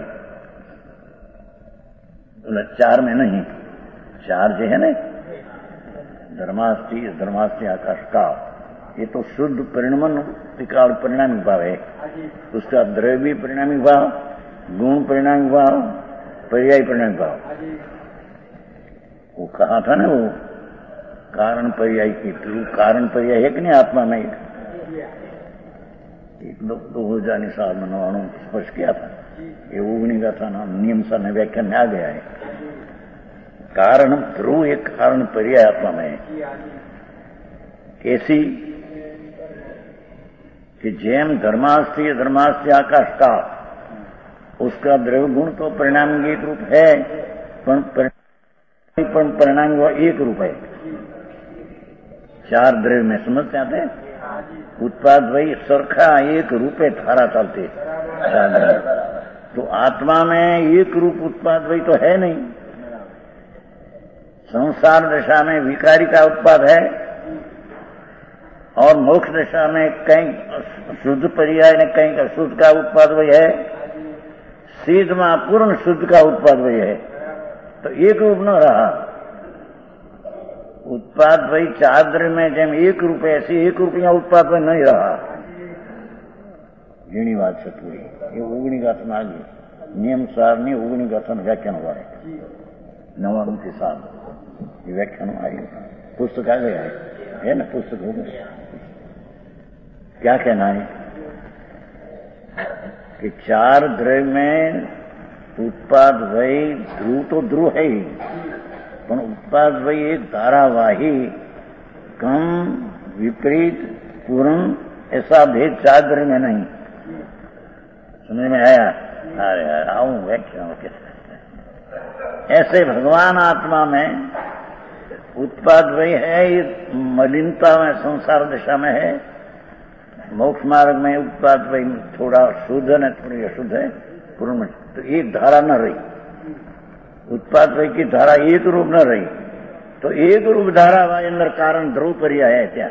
चार में नहीं। चार जो है ना धर्मास्थि धर्मास्थि आकाश का, ये तो शुद्ध परिणमन त्रिकाल परिणामी भाव है। उसका द्रव्य परिणामी भाव, गुण परिणामी भाव, पर्याय परिणामी भाव। वो कहा था ना वो कारण पर्याय की, तो कारण पर्याय है कि नहीं आत्मा में? एक दो दो हजार साल में नवाणु स्पर्श किया था, ये उगनी का था नाम नियम सा ने व्याख्यान में आ गया है। कारण ध्रुव एक कारण पर्याय आत्मा में है। कैसी कि जैम धर्मास्थि धर्मास्थि आकाश का, उसका द्रव्य गुण तो परिणाम एक रूप है, पर परिणाम वो एक रूप है। चार द्रव्य में समझते आते हैं। उत्पाद वही सरखा एक रूपे धारा चलते। तो आत्मा में एक रूप उत्पाद वही तो है नहीं। संसार दशा में विकारी का उत्पाद है और मोक्ष दशा में कहीं शुद्ध पर्याय ने कहीं का शुद्ध का उत्पाद वही है। सीध में पूर्ण शुद्ध का उत्पाद वही है। तो एक रूप न रहा उत्पाद वही। चार द्रव्य में जेम एक रूप ऐसी एक रूप या उत्पाद वही नहीं रहा। घणी बात है पूरी। ये ओगणी गाथन आ गई नियम सार नहीं ओगणी गाथन व्याख्यान हुआ है नवाणु के साथ। ये व्याख्यान आई पुस्तक आ गया है, है ना? पुस्तक हो गया। क्या कहना है कि चार द्रव्य में उत्पाद वही ध्रुव तो ध्रुव है ही, पर उत्पाद वही एक धारावाही कम विपरीत पूर्ण ऐसा भेद चार द्रव्य में नहीं। समझ में आया? अरे यार आऊं व्याख्या ऐसे भगवान आत्मा में उत्पाद वही है, ये मलिनता में संसार दशा में है। मोक्ष मार्ग में उत्पाद वही थोड़ा शुद्ध है, थोड़ी अशुद्ध है पूर्ण में। तो एक धारा न रही, उत्पाद वही की धारा एक रूप न रही। तो एक रूप धारा वाले अंदर कारण ध्रुव पर्याय है क्या?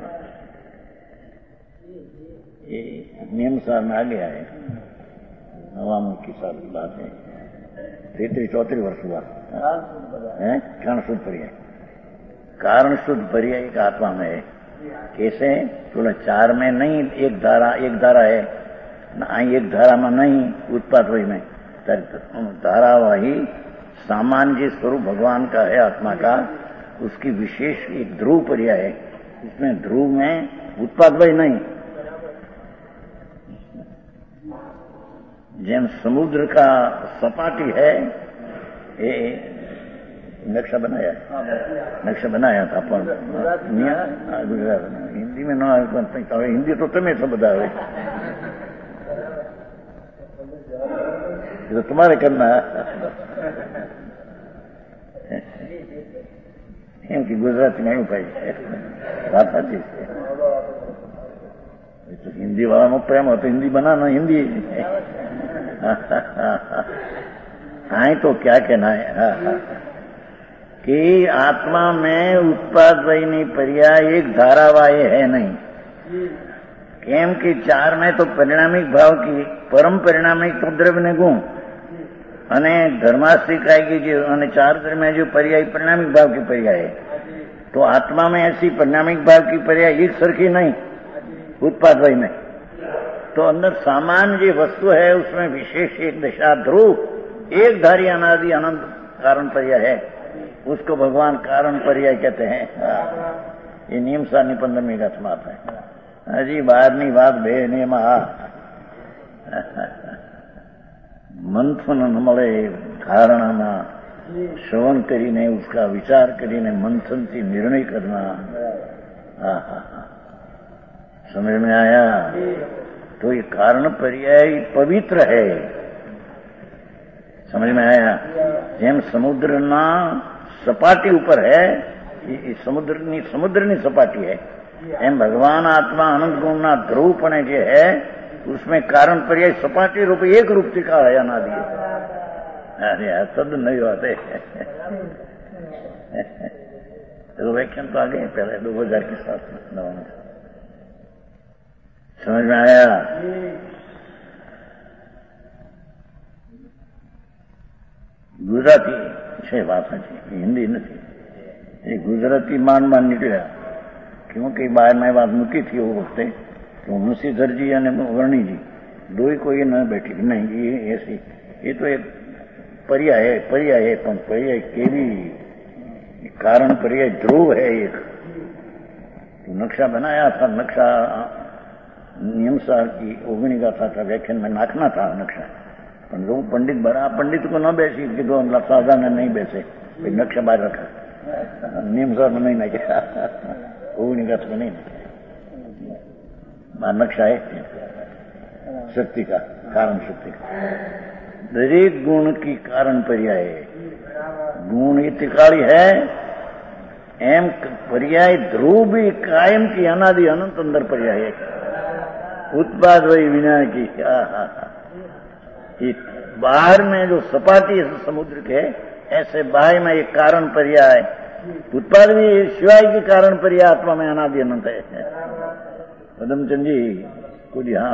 ये नियम सार में आ गया है। नवामु की साल की बात है। तैतीस चौतीस वर्ष हुआ है। कारण शुद्ध पर्याय, कारण शुद्ध पर्याय एक आत्मा में है। कैसे? तो चार में नहीं, एक धारा एक धारा है ना, एक धारा में नहीं उत्पाद वही में धारावाही सामान्य स्वरूप भगवान का है आत्मा का। उसकी विशेष एक ध्रुव पर्याय है। इसमें ध्रुव में उत्पाद वही नहीं। जैन समुद्र का सपाटी है, ये नक्शा बनाया नक्शा बनाया था पर हिंदी में ना, हिंदी तो तुम्हें सब बता रहे, तो तुम्हारे करना। એમ કે ગુજરાતીમાં એવું ભાઈ વાત સાચી છે. तो हिंदी वाला में प्रेम हो तो हिंदी बनाना हिंदी हाँ तो क्या कहना है हाँ, हाँ. कि आत्मा में उत्पाद वही पर्याय एक धारावाय है नहीं. केम कि चार में तो परिणामिक भाव की परम परिणामिक तो द्रव्य गुण અને धर्माश्रिकाय की जो અને चार द्रव्य में जो पर्याय परिणामिक भाव की पर्याय है, तो आत्मा में ऐसी परिणामिक भाव की पर्याय एक सरखी नहीं उत्पाद वही में. तो अंदर सामान्य जो वस्तु है उसमें विशेष एक दशा ध्रुव एक धारी अनादि अनंत कारण पर्याय है, उसको भगवान कारण पर्याय कहते हैं. ये नियम सा निपंदरमी का समात है. हजी बारनी बात बे नियम મંથન મળે ધારણાના શ્રવણ કરીને उसका विचार કરીને મંથનથી निर्णय करना. हाँ हाँ हाँ समझ में आया. तो ये कारण पर्याय पवित्र है. समझ में आया. જેમ સમુદ્રના સપાટી ઉપર है, ये समुद्રની समुद्રની सपाटी है, एम भगवान आत्मा अनंत गुणना ध्रुवपणे जे है उसमें कारण पर्याय सपाटी रूप एक रूप टिका है अनादि. अरे यार तद नहीं होते तो व्याख्यान तो आगे पहले दो हजार के साथ समझ में आया. गुजराती છે ભાષા છે, हिंदी नहीं. ये गुजराती मान मान निकला क्योंकि बाहर में बात मूकी थी वो वक्त तो मुरलीधर जी और वर्णी जी दो ही कोई न बैठी नहीं. ये ऐसी ये तो एक पर्याय है पर्याय है पण पर्याय केवी कारण पर्याय ध्रुव है. एक तो नक्शा बनाया था, नक्शा नियम सार की ओगनी का था, था व्याख्यान में नाखना था नक्शा. पण जो पंडित बड़ा पंडित को न बैसी कि दो साधा ने नहीं बैसे नक्शा बाहर रखा, नियम सार में नहीं नाख्या ओगनी का तो नहीं नक्शा है शक्ति का कारण शक्ति का. दरेक गुण की कारण पर्याय है. गुण ये त्रिकाली है एम पर्याय ध्रुव भी कायम की अनादि अनंत अंदर पर्याय है. उत्पाद वही विना की बाहर में जो सपाटी है समुद्र के ऐसे बाह्य में एक कारण पर्याय उत्पाद भी शिवाय की कारण पर्याय आत्मा में अनादि अनंत है. पदमचंद जी कुछ यहां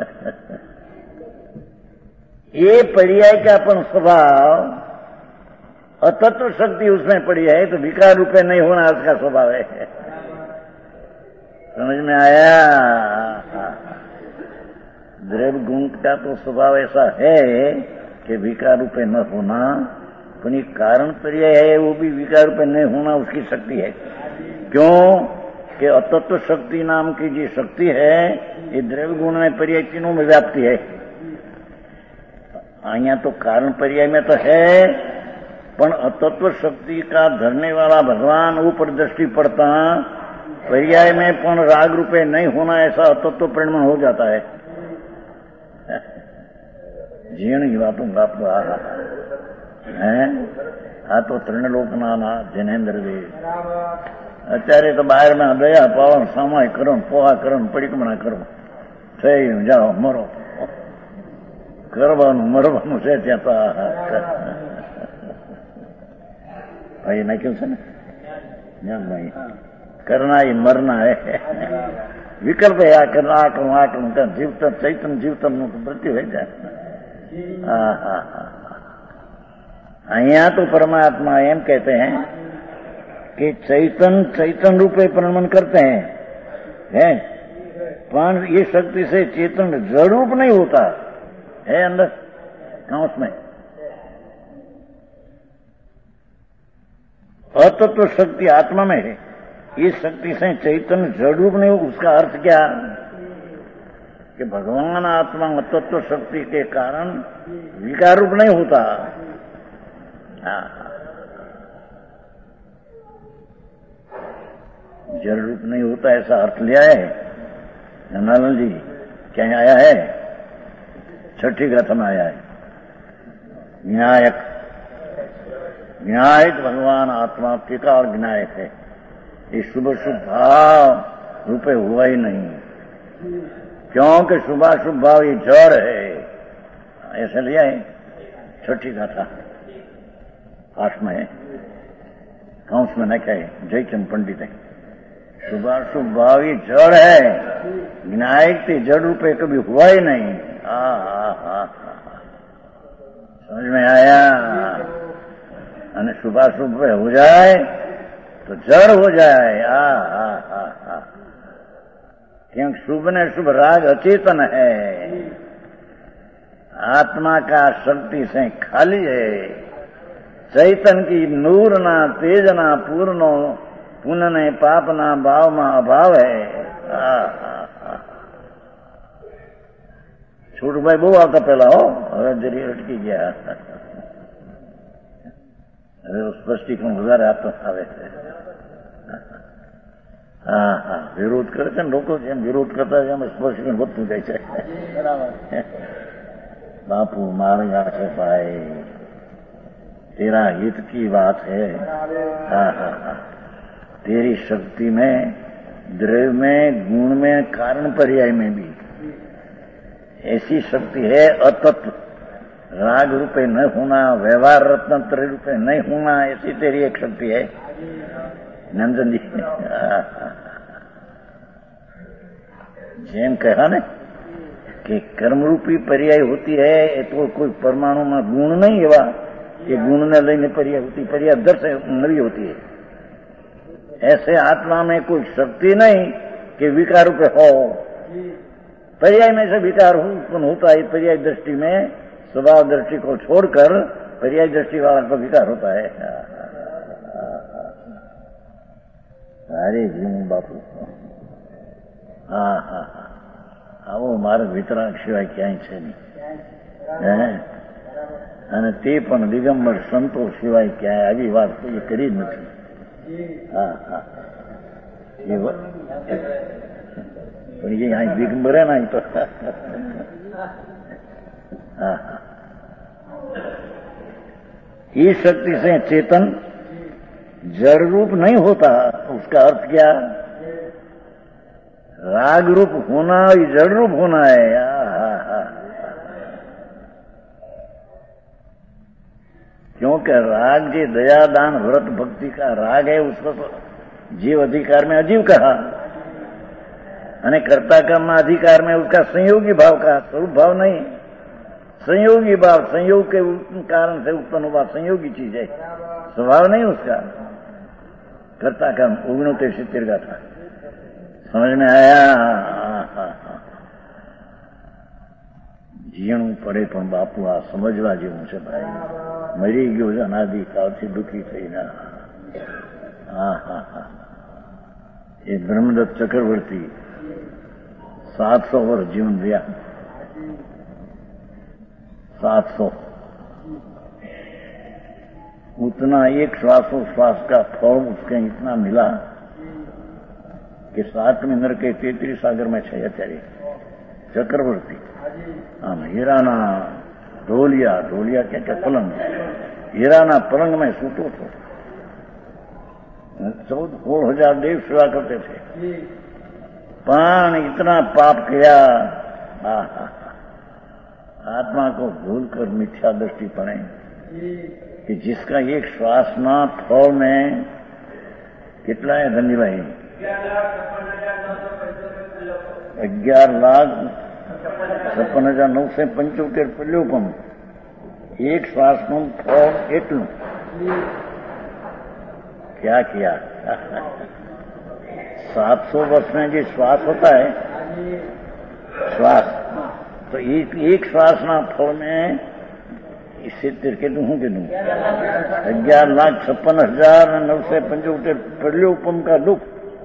ये पर्याय का अपन स्वभाव अतत्व शक्ति उसमें पड़ी है तो विकार रूपे नहीं होना उसका स्वभाव है. समझ में आया. द्रव्य गुण का तो स्वभाव ऐसा है कि विकार रूपे न होना, पर ये कारण पर्याय है वो भी विकार रूपे नहीं होना उसकी शक्ति है. क्यों कि अतत्व शक्ति नाम की जो शक्ति है ये द्रव्य गुण में पर्याय तीनों में व्याप्ति है. अहिया तो कारण पर्याय में तो है पण अतत्व शक्ति का धरने वाला भगवान ऊपर दृष्टि पड़ता पर्याय में पण राग रूपे नहीं होना ऐसा अतत्व परिणाम हो जाता है. जीण की बातों बात है आ तो त्रिणलोकना ना जनेन्द्र देव અત્યારે તો બહાર માં દયા પાવન સમય કરો પોહા કરો પરિક્રમણા કરો થઈ જાઓ મરો કરવાનું મરવાનું છે ત્યાં તો ભાઈ નાખ્યું છે ને ભાઈ કરના એ મરના હે વિકલ્પ આ કર આ કરું આ કરું જીવતર ચૈતન જીવતર નું મૃત્યુ થઈ જાય. હા હા હા અહીંયા तो परमात्मा एम कहते हैं कि चैतन चैतन रूपे परिणमन करते हैं है पर ये शक्ति से चेतन जड़ रूप नहीं होता है अंदर कहाँ उसमें अतत्व शक्ति आत्मा में है. इस शक्ति से चैतन जड़ रूप नहीं हो. उसका अर्थ क्या कि भगवान आत्मा तत्व शक्ति के कारण विकार रूप नहीं होता. जड़ रूप नहीं होता ऐसा अर्थ लिया है नानल जी. क्या आया है छठी ग्रंथ में आया है न्यायक ज्ञायत भगवान आत्मा त्रिकाल ज्ञायत है। ये शुभ शुभ भाव रूपे हुआ ही नहीं, क्योंकि शुभाशुभ भाव ये जड़ है। ऐसे लिया है छठी गाथा आठ में है, कंस में न कहे जयचंद पंडित है। शुभाशुभ भाव ये जड़ है, ज्ञायत जड़ रूपे कभी हुआ ही नहीं। आ हा हा समझ में आया? અને શુભાશુભ हो जाए तो जड़ हो जाए। आ हा हा हा क्योंकि शुभ ने शुभ राग अचेतन है, आत्मा का शक्ति से खाली है। चैतन की नूर ना तेज ना पूर्णो पुण्य ने पाप ना भाव में अभाव है। आ हा हा છોટુભાઈ બહુ આવતા પેલા હો, હવે જરી અટકી ગયા। હવે સ્પષ્ટીકરણ વધારે આપતો આવે છે। હા હા વિરોધ કરે છે ને લોકો, જેમ વિરોધ કરતા છે એમ સ્પષ્ટીકરણ વધતું જાય છે। બાપુ માર્ગા છે ભાઈ, तेरा हित की बात है। हाँ हाँ हाँ तेरी शक्ति में, द्रव्य में, गुण में, कारण पर्याय में भी ऐसी शक्ति है अतत्व, राग रूपे न होना, व्यवहार रत्न त्रय रूपे नहीं होना, ऐसी तेरी एक शक्ति है नंदन जी। जेम कहा ने कि कर्म रूपी पर्याय होती है, तो कोई परमाणु में गुण नहीं एवा कि गुण ने लईने पर्याय होती, पर्याय दर से नवी होती है। ऐसे आत्मा में कोई शक्ति नहीं कि विकार रूपे हो, पर्याय में से विकार उत्पन्न होता है। पर्याय दृष्टि में स्वभाव दृष्टि को छोड़कर पर्याय दृष्टि वाला का विकार होता है। अरे जी बापू, हाँ हाँ हाँ આવો માર્ગ વિતરાગ સિવાય ક્યાંય છે નહીં, અને તે પણ દિગંબર સંતો સિવાય ક્યાંય આવી વાત કોઈ કરી જ નથી। હા હા પણ એ અહીં દિગંબરે ના તો हाँ ये शक्ति से चेतन जड़ रूप नहीं होता। उसका अर्थ क्या? राग रूप होना ये जड़ रूप होना है। क्योंकि राग जी दया दान व्रत भक्ति का राग है, उसको तो जीव अधिकार में अजीव कहा, अने कर्ता कर्म अधिकार में उसका संयोगी भाव का, स्वरूप भाव नहीं। संयोगी भाव संयोग के कारण से उत्पन्न हुआ संयोगी चीज है, स्वभाव नहीं उसका। कर्ता कर्म ओगणोतेर सित्तेर गाथा समझ में आया? जीणू पड़े पण बापू आ समझवा जेवुं छे भाई। मरी गयो अनादि कालथी दुखी थईने। हाँ हाँ हाँ ये ब्रह्मदत्त चक्रवर्ती सात सौ वर्ष जीवन दिया, सात सौ। उतना एक श्वासोश्वास का फल उसके इतना मिला कि सातवें नरक के तेतरीस सागर में छे अत्यारे चक्रवर्ती। आम हीराना ढोलिया, ढोलिया क्या क्या पलंग, हीराना पलंग में सूतो थो। चौदह सोलह हजार देव सेवा करते थे, पण इतना पाप किया। हाँ हाँ आत्मा को भूलकर मिथ्या दृष्टि पड़े कि जिसका एक श्वास ना थोड़ में कितना है धनी भाई? अग्यार लाख छप्पन हजार नौ सौ पंचोतेर पल्योपम एक श्वास नु थोड़ एटलू क्या किया? सात सौ वर्ष में जो श्वास होता है, श्वास तो एक एक श्वास ना फल में सित्तेर के दूं के दूं अग्यार लाख छप्पन हजार नौ सौ पंचोतेर प्रलोपम का दुख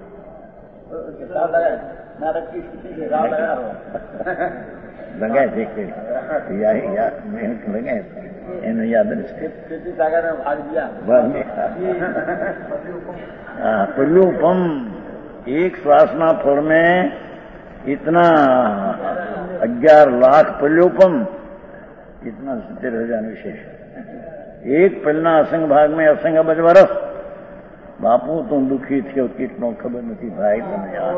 लगाए देखे या या मेहनत लगाए एनो याद है प्रलोपम एक श्वास ना फल में इतना अग्यार लाख प्रलोपम, इतना सित्तेर हजार विशेष। एक पहला असंग भाग में असंग अबज वर्ष बापू तो दुखी थयो कितनो खबर नहीं भाई तने याद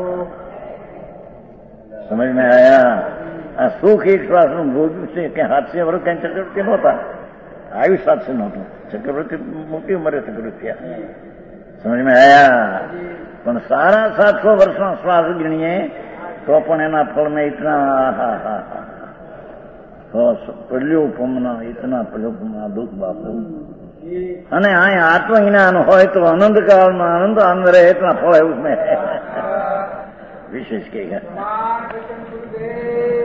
समझ में आया। आ सुख एक श्वास નું ભોગવ્યું છે કે હાથસે વર્ષ કઈ ચક્રવર્તી નહોતા, આયુષ સાથે નહોતું, ચક્રવર્તી મોટી ઉંમરે ચક્રવર્તી થયા। સમજ में आया। પણ સારા સાતસો વર્ષનો શ્વાસ ગણીએ તો પણ એના ફળને ઇતના હા હા હા પ્રલોપમના ઇતના પ્રલોપમના દુઃખ બાપુ। અને આ આત્મજ્ઞાન હોય તો અનંત કાળમાં આનંદ આનંદ રહે इतना फल है उसमें विशेष कहेगा।